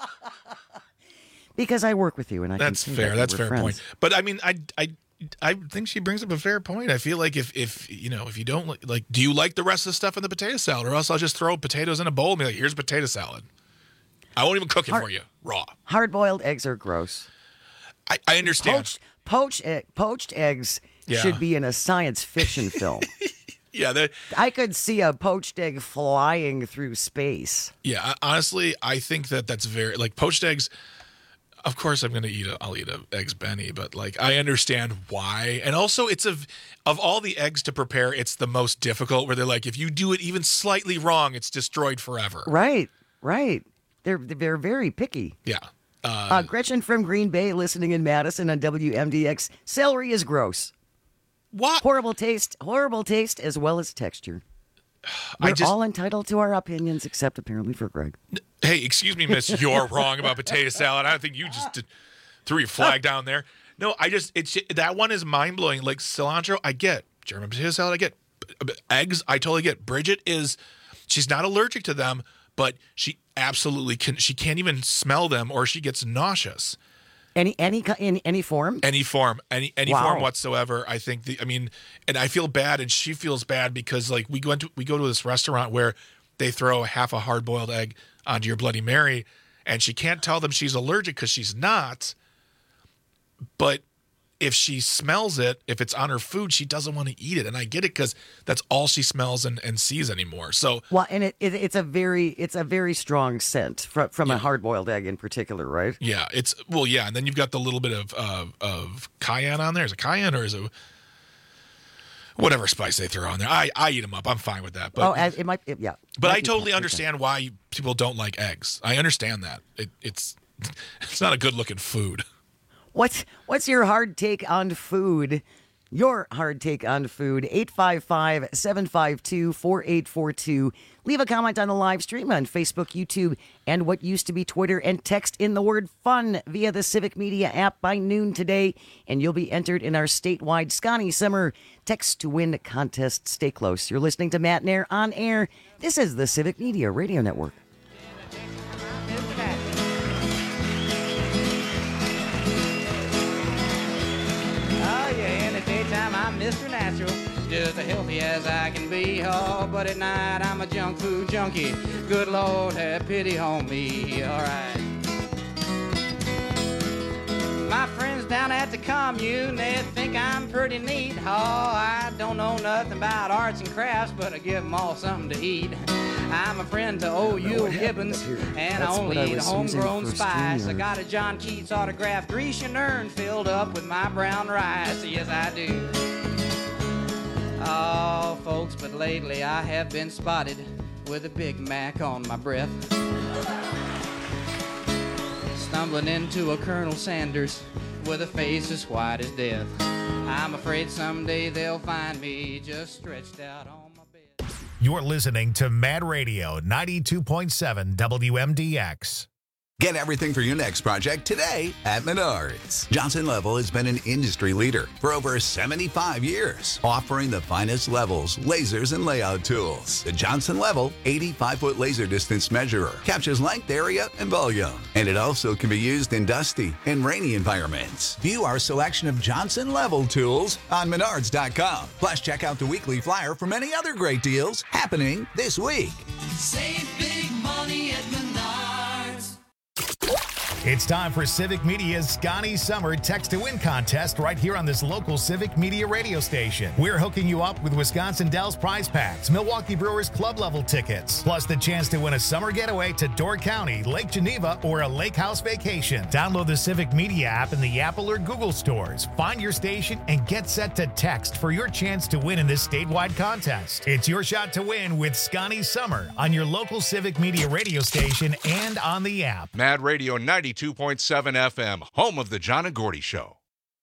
Because I work with you, and I That's can see fair. that That's we're fair friends. point. But I mean, I, I, I think she brings up a fair point. I feel like if, if you know, if you don't like, like, do you like the rest of the stuff in the potato salad, or else I'll just throw potatoes in a bowl and be like, here's potato salad. I won't even cook it Hard- for you raw. Hard-boiled eggs are gross. I, I understand. Poached, poached, egg, poached eggs Yeah. should be in a science fiction film. Yeah, that. I could see a poached egg flying through space. Yeah, I- honestly, I think that that's very like poached eggs. Of course, I'm gonna eat a. I'll eat a eggs Benny, but like I understand why, and also it's a of all the eggs to prepare, it's the most difficult. Where they're like, if you do it even slightly wrong, it's destroyed forever. Right, right. They're they're very picky. Yeah. Uh, Uh, Gretchen from Green Bay, listening in Madison on W M D X. Celery is gross. What? Horrible taste, horrible taste as well as texture. We're I just- all entitled to our opinions, except apparently for Greg. Hey, excuse me, miss, you're wrong about potato salad. I don't think you just did, threw your flag down there. No, I just, it's that one is mind blowing. Like cilantro, I get. German potato salad, I get. Eggs, I totally get. Bridget is, she's not allergic to them, but she absolutely can, she can't even smell them or she gets nauseous. Any any co- in any form? Any form, any any Wow. form whatsoever. I think the I mean, and I feel bad, and she feels bad because like we go into we go to this restaurant where they throw half a hard boiled egg onto your Bloody Mary, and she can't tell them she's allergic because she's not. But if she smells it, if it's on her food, she doesn't want to eat it, and I get it because that's all she smells and, and sees anymore. So Well, and it, it it's a very it's a very strong scent from from a hard boiled egg in particular, right? yeah, it's well, yeah, and then you've got the little bit of of, of cayenne on there. Is it cayenne or is it whatever spice they throw on there? I, I eat them up. I'm fine with that. But oh, and it might it, yeah. but Might I be totally paprika. understand why people don't like eggs. I understand that. It, it's it's not a good looking food. What's what's your hard take on food? Your hard take on food, eight five five, seven five two, four eight four two. Leave a comment on the live stream on Facebook, YouTube, and what used to be Twitter, and text in the word fun via the Civic Media app by noon today, and you'll be entered in our statewide Scotty Summer Text to Win contest. Stay close. You're listening to Matt Nair on air. This is the Civic Media Radio Network. Oh yeah, in the daytime I'm Mister Natural, just as healthy as I can be. Oh, but at night I'm a junk food junkie. Good Lord, have pity on me. All right. My friends down at the commune, they think I'm pretty neat. Oh, I don't know nothing about arts and crafts, but I give them all something to eat. I'm a friend to old Yule Gibbons, and I That's only what I eat was homegrown using for spice. I StreamYard. got a John Keats autographed Grecian urn filled up with my brown rice. Yes, I do. Oh, folks, but lately I have been spotted with a Big Mac on my breath. Stumbling into a Colonel Sanders with a face as white as death. I'm afraid someday they'll find me just stretched out on my bed. You're listening to Mad Radio ninety-two point seven W M D X. Get everything for your next project today at Menards. Johnson Level has been an industry leader for over seventy-five years, offering the finest levels, lasers, and layout tools. The Johnson Level eighty-five foot laser distance measurer captures length, area, and volume, and it also can be used in dusty and rainy environments. View our selection of Johnson Level tools on menards dot com. Plus, check out the weekly flyer for many other great deals happening this week. Save big money at Menards. It's time for Civic Media's Scotty Summer Text to Win contest right here on this local Civic Media radio station. We're hooking you up with Wisconsin Dells prize packs, Milwaukee Brewers club level tickets, plus the chance to win a summer getaway to Door County, Lake Geneva, or a lake house vacation. Download the Civic Media app in the Apple or Google stores. Find your station and get set to text for your chance to win in this statewide contest. It's your shot to win with Scotty Summer on your local Civic Media radio station and on the app. Mad Radio ninety-two point seven F M, home of the John and Gordy Show.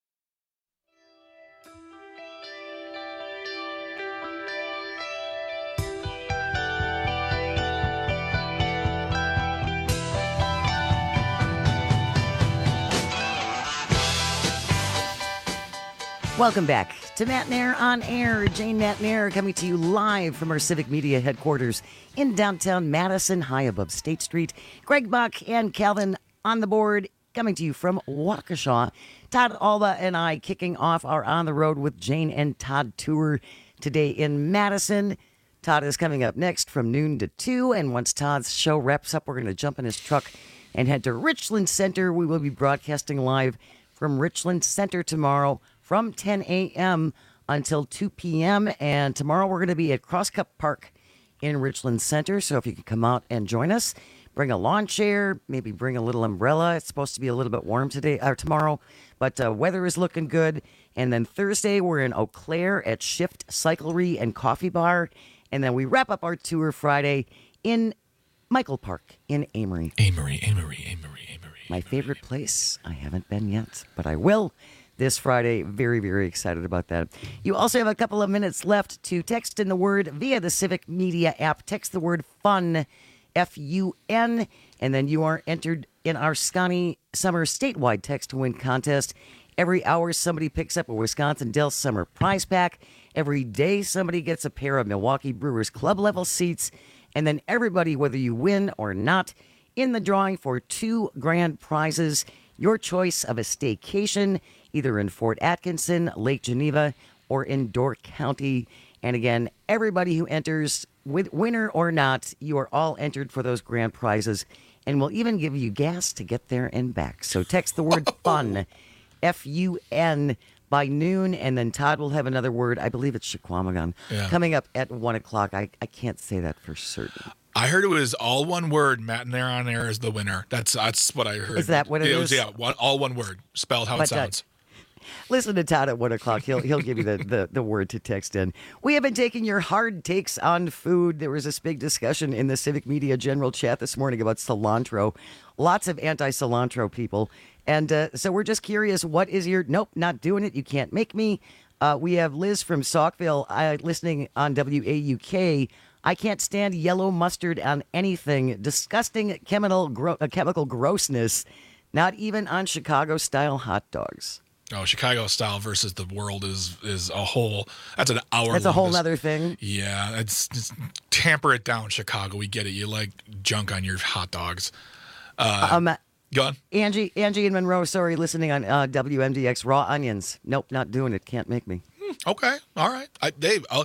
Welcome back to Matt Nair on Air. Jane Matt Nair coming to you live from our Civic Media headquarters in downtown Madison, high above State Street. Greg Buck and Calvin on the board, coming to you from Waukesha. Todd Alba and I kicking off our On the Road with Jane and Todd tour today in Madison. Todd is coming up next from noon to two, and once Todd's show wraps up, we're going to jump in his truck and head to Richland Center. We will be broadcasting live from Richland Center tomorrow from ten a.m. until two p.m. And tomorrow we're going to be at Crosscup Park in Richland Center, so if you can come out and join us, bring a lawn chair, maybe bring a little umbrella. It's supposed to be a little bit warm today or tomorrow, but uh, weather is looking good. And then Thursday, we're in Eau Claire at Shift Cyclery and Coffee Bar. And then we wrap up our tour Friday in Michael Park in Amory. Amory, Amory, Amory, Amory. My favorite place. I haven't been yet, but I will this Friday. Very, very excited about that. You also have a couple of minutes left to text in the word via the Civic Media app. Text the word FUN, F U N, and then you are entered in our Scotty Summer statewide text to win contest. Every hour, somebody picks up a Wisconsin Dells Summer prize pack. Every day, somebody gets a pair of Milwaukee Brewers club level seats. And then everybody, whether you win or not, in the drawing for two grand prizes. Your choice of a staycation, either in Fort Atkinson, Lake Geneva, or in Door County. And again, everybody who enters, with winner or not, you are all entered for those grand prizes. And we'll even give you gas to get there and back. So text the word FUN, F U N, by noon. And then Todd will have another word. I believe it's Shaquamagon, Yeah. coming up at one o'clock. I, I can't say that for certain. I heard it was all one word. Matt Nair on Air is the winner. That's that's what I heard. Is that what it was, is? Yeah, one, all one word, spelled how But, it uh, sounds. Listen to Todd at one o'clock. He'll he'll give you the, the, the word to text in. We have been taking your hard takes on food. There was this big discussion in the Civic Media general chat this morning about cilantro. Lots of anti-cilantro people. And uh, so we're just curious, what is your, nope, not doing it, you can't make me. Uh, we have Liz from Saukville uh, listening on W A U K. I can't stand yellow mustard on anything. Disgusting chemical, gro- uh, chemical grossness. Not even on Chicago-style hot dogs. Oh, Chicago style versus the world is is a whole. That's an hour. That's a long whole dis- other thing. Yeah, it's just tamper it down, Chicago. We get it. You like junk on your hot dogs. Uh, Um, go on. Angie, Angie and Monroe, sorry, listening on uh, W M D X. Raw onions. Nope, not doing it. Can't make me. Okay, all right. I, Dave, I'll,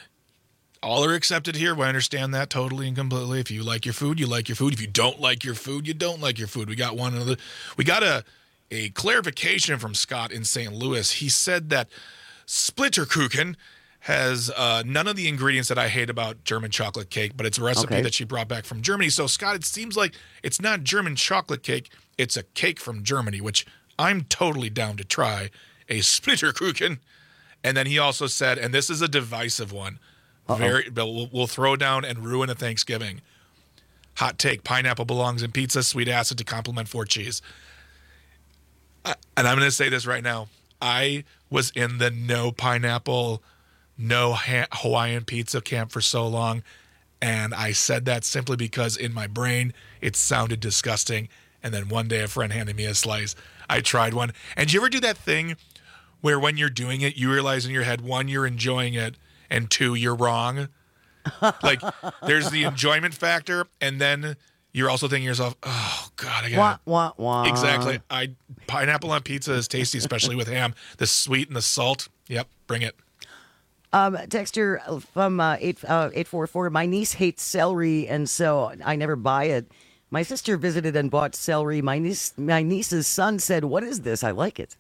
all are accepted here. We understand that totally and completely. If you like your food, you like your food. If you don't like your food, you don't like your food. We got one of the. We got a a clarification from Scott in Saint Louis. He said that Splitterkuchen has uh, none of the ingredients that I hate about German chocolate cake, but it's a recipe Okay. that she brought back from Germany. So, Scott, it seems like it's not German chocolate cake. It's a cake from Germany, which I'm totally down to try, a Splitterkuchen. And then he also said, and this is a divisive one, Uh-oh. very, but we'll, we'll throw down and ruin a Thanksgiving. Hot take, pineapple belongs in pizza, sweet acid to complement four cheese. I, and I'm going to say this right now. I was in the no pineapple, no ha- Hawaiian pizza camp for so long, and I said that simply because in my brain it sounded disgusting, And then one day a friend handed me a slice. I tried one. And do you ever do that thing where when you're doing it, you realize in your head, one, you're enjoying it, and two, you're wrong? Like, there's the enjoyment factor, and then you're also thinking to yourself, oh, God, I got Wah, wah, wah. Exactly. I Pineapple on pizza is tasty, especially with ham. The sweet and the salt. Yep, bring it. Um, texture from uh, eight uh, eight four four. My niece hates celery, and so I never buy it. My sister visited and bought celery. My niece, my niece's son said, "What is this? I like it."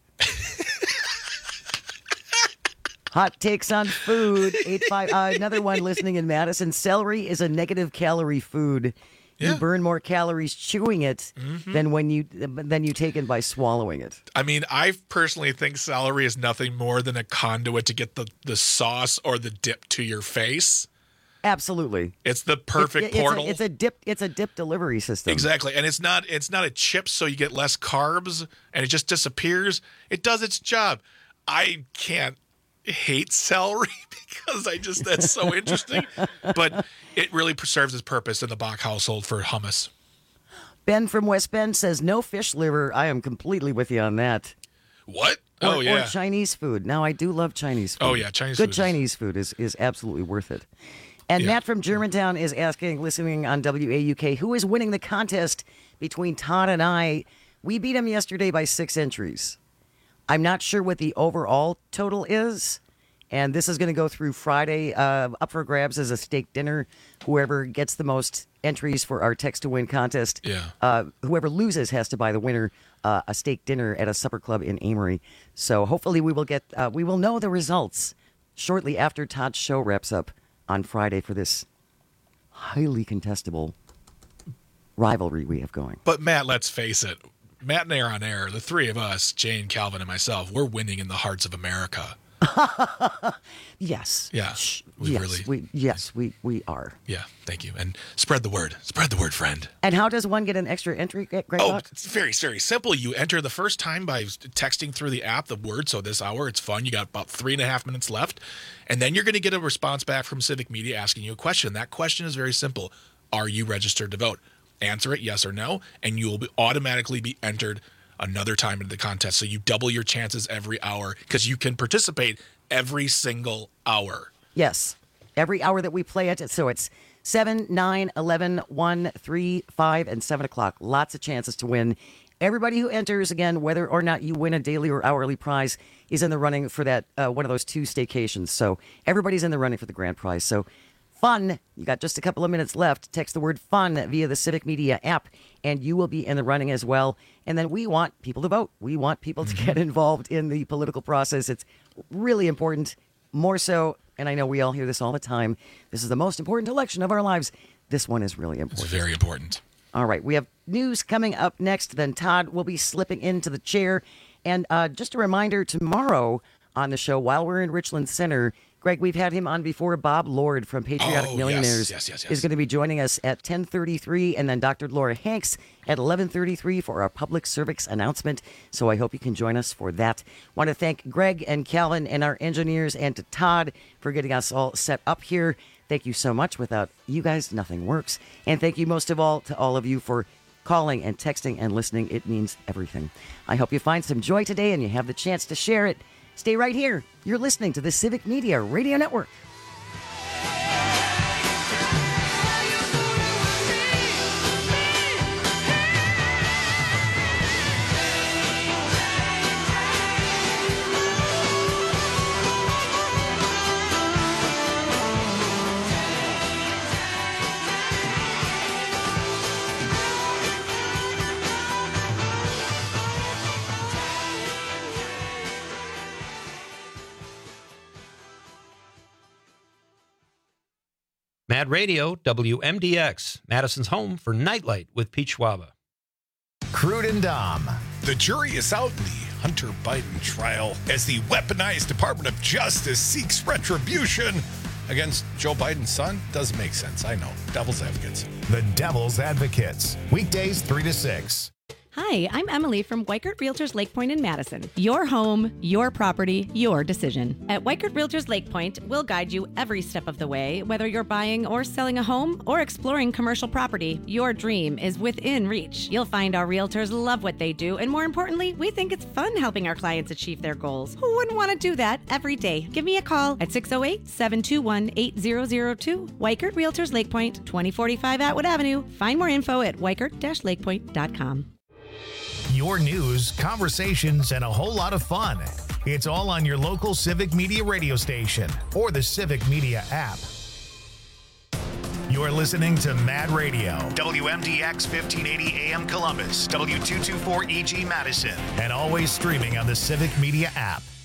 Hot takes on food. Eight five. Uh, another one listening in Madison. Celery is a negative calorie food. Yeah. You burn more calories chewing it Mhm. than when you than you take it by swallowing it. I mean, I personally think celery is nothing more than a conduit to get the, the sauce or the dip to your face. Absolutely. It's the perfect It's- it's a- portal. It's a dip. It's a dip delivery system. Exactly. And it's not it's not a chip so you get less carbs and it just disappears. It does its job. I can't hate celery because I just that's so interesting. But it really serves its purpose in the Bach household for hummus. Ben from West Bend says no fish liver. I am completely with you on that. What? Or, oh yeah. Or Chinese food. Now I do love Chinese food. Oh, yeah, Chinese Good food is- Chinese food is is absolutely worth it. And Matt from Germantown is asking, listening on W A U K, who is winning the contest between Todd and I? We beat him yesterday by six entries. I'm not sure what the overall total is. And this is going to go through Friday. Uh, up for grabs is a steak dinner. Whoever gets the most entries for our text to win contest, Yeah. uh, whoever loses has to buy the winner uh, a steak dinner at a supper club in Amory. So hopefully we will get uh, we will know the results shortly after Todd's show wraps up on Friday for this highly contestable rivalry we have going. But Matt, let's face it. Matt and Air on Air, the three of us, Jane, Calvin, and myself, we're winning in the hearts of America. Yes. Yeah. We yes, really we yes we we are. Yeah, thank you. And spread the word. Spread the word, friend. And how does one get an extra entry, Greg? Oh, Buck? it's very, very simple. You enter the first time by texting through the app the word. So this hour, it's fun. You got about three and a half minutes left. And then you're going to get a response back from Civic Media asking you a question. That question is very simple. Are you registered to vote? Answer it yes or no, and you will be automatically be entered another time into the contest. So you double your chances every hour because you can participate every single hour. Yes. Every hour that we play it. So it's seven, nine, eleven, one, three, five, and seven o'clock. Lots of chances to win. Everybody who enters, again, whether or not you win a daily or hourly prize, is in the running for that uh, one of those two staycations. So everybody's in the running for the grand prize. So fun. You got just a couple of minutes left. Text the word fun via the Civic Media app, and you will be in the running as well. And then we want people to vote. We want people to get involved in the political process. It's really important, more so, and I know we all hear this all the time, this is the most important election of our lives. This one is really important. It's very important. All right, we have news coming up next. Then Todd will be slipping into the chair. And uh, just a reminder, tomorrow on the show, while we're in Richland Center, Greg, we've had him on before. Bob Lord from Patriotic Oh, Millionaires yes, yes, yes, yes. is going to be joining us at ten thirty-three, and then Doctor Laura Hanks at eleven thirty-three for our public service announcement. So I hope you can join us for that. Want to thank Greg and Calvin and our engineers, and to Todd for getting us all set up here. Thank you so much. Without you guys, nothing works. And thank you most of all to all of you for calling and texting and listening. It means everything. I hope you find some joy today and you have the chance to share it. Stay right here. You're listening to the Civic Media Radio Network. Mad Radio, W M D X, Madison's home for Nightlight with Pete Schwaba. Crude and Dom. The jury is out in the Hunter Biden trial as the weaponized Department of Justice seeks retribution against Joe Biden's son. Doesn't make sense, I know. Devil's advocates. The Devil's Advocates. Weekdays three to six. Hi, I'm Emily from Weichert Realtors Lake Point in Madison. Your home, your property, your decision. At Weichert Realtors Lake Point, we'll guide you every step of the way. Whether you're buying or selling a home or exploring commercial property, your dream is within reach. You'll find our realtors love what they do, and more importantly, we think it's fun helping our clients achieve their goals. Who wouldn't want to do that every day? Give me a call at six oh eight, seven two one, eight zero zero two. Weichert Realtors Lake Point, twenty forty-five Atwood Avenue. Find more info at weichert dash lakepoint dot com. Your news, conversations, and a whole lot of fun. It's all on your local Civic Media radio station or the Civic Media app. You're listening to Mad Radio, W M D X fifteen eighty A M Columbus, W two twenty-four E G Madison, and always streaming on the Civic Media app.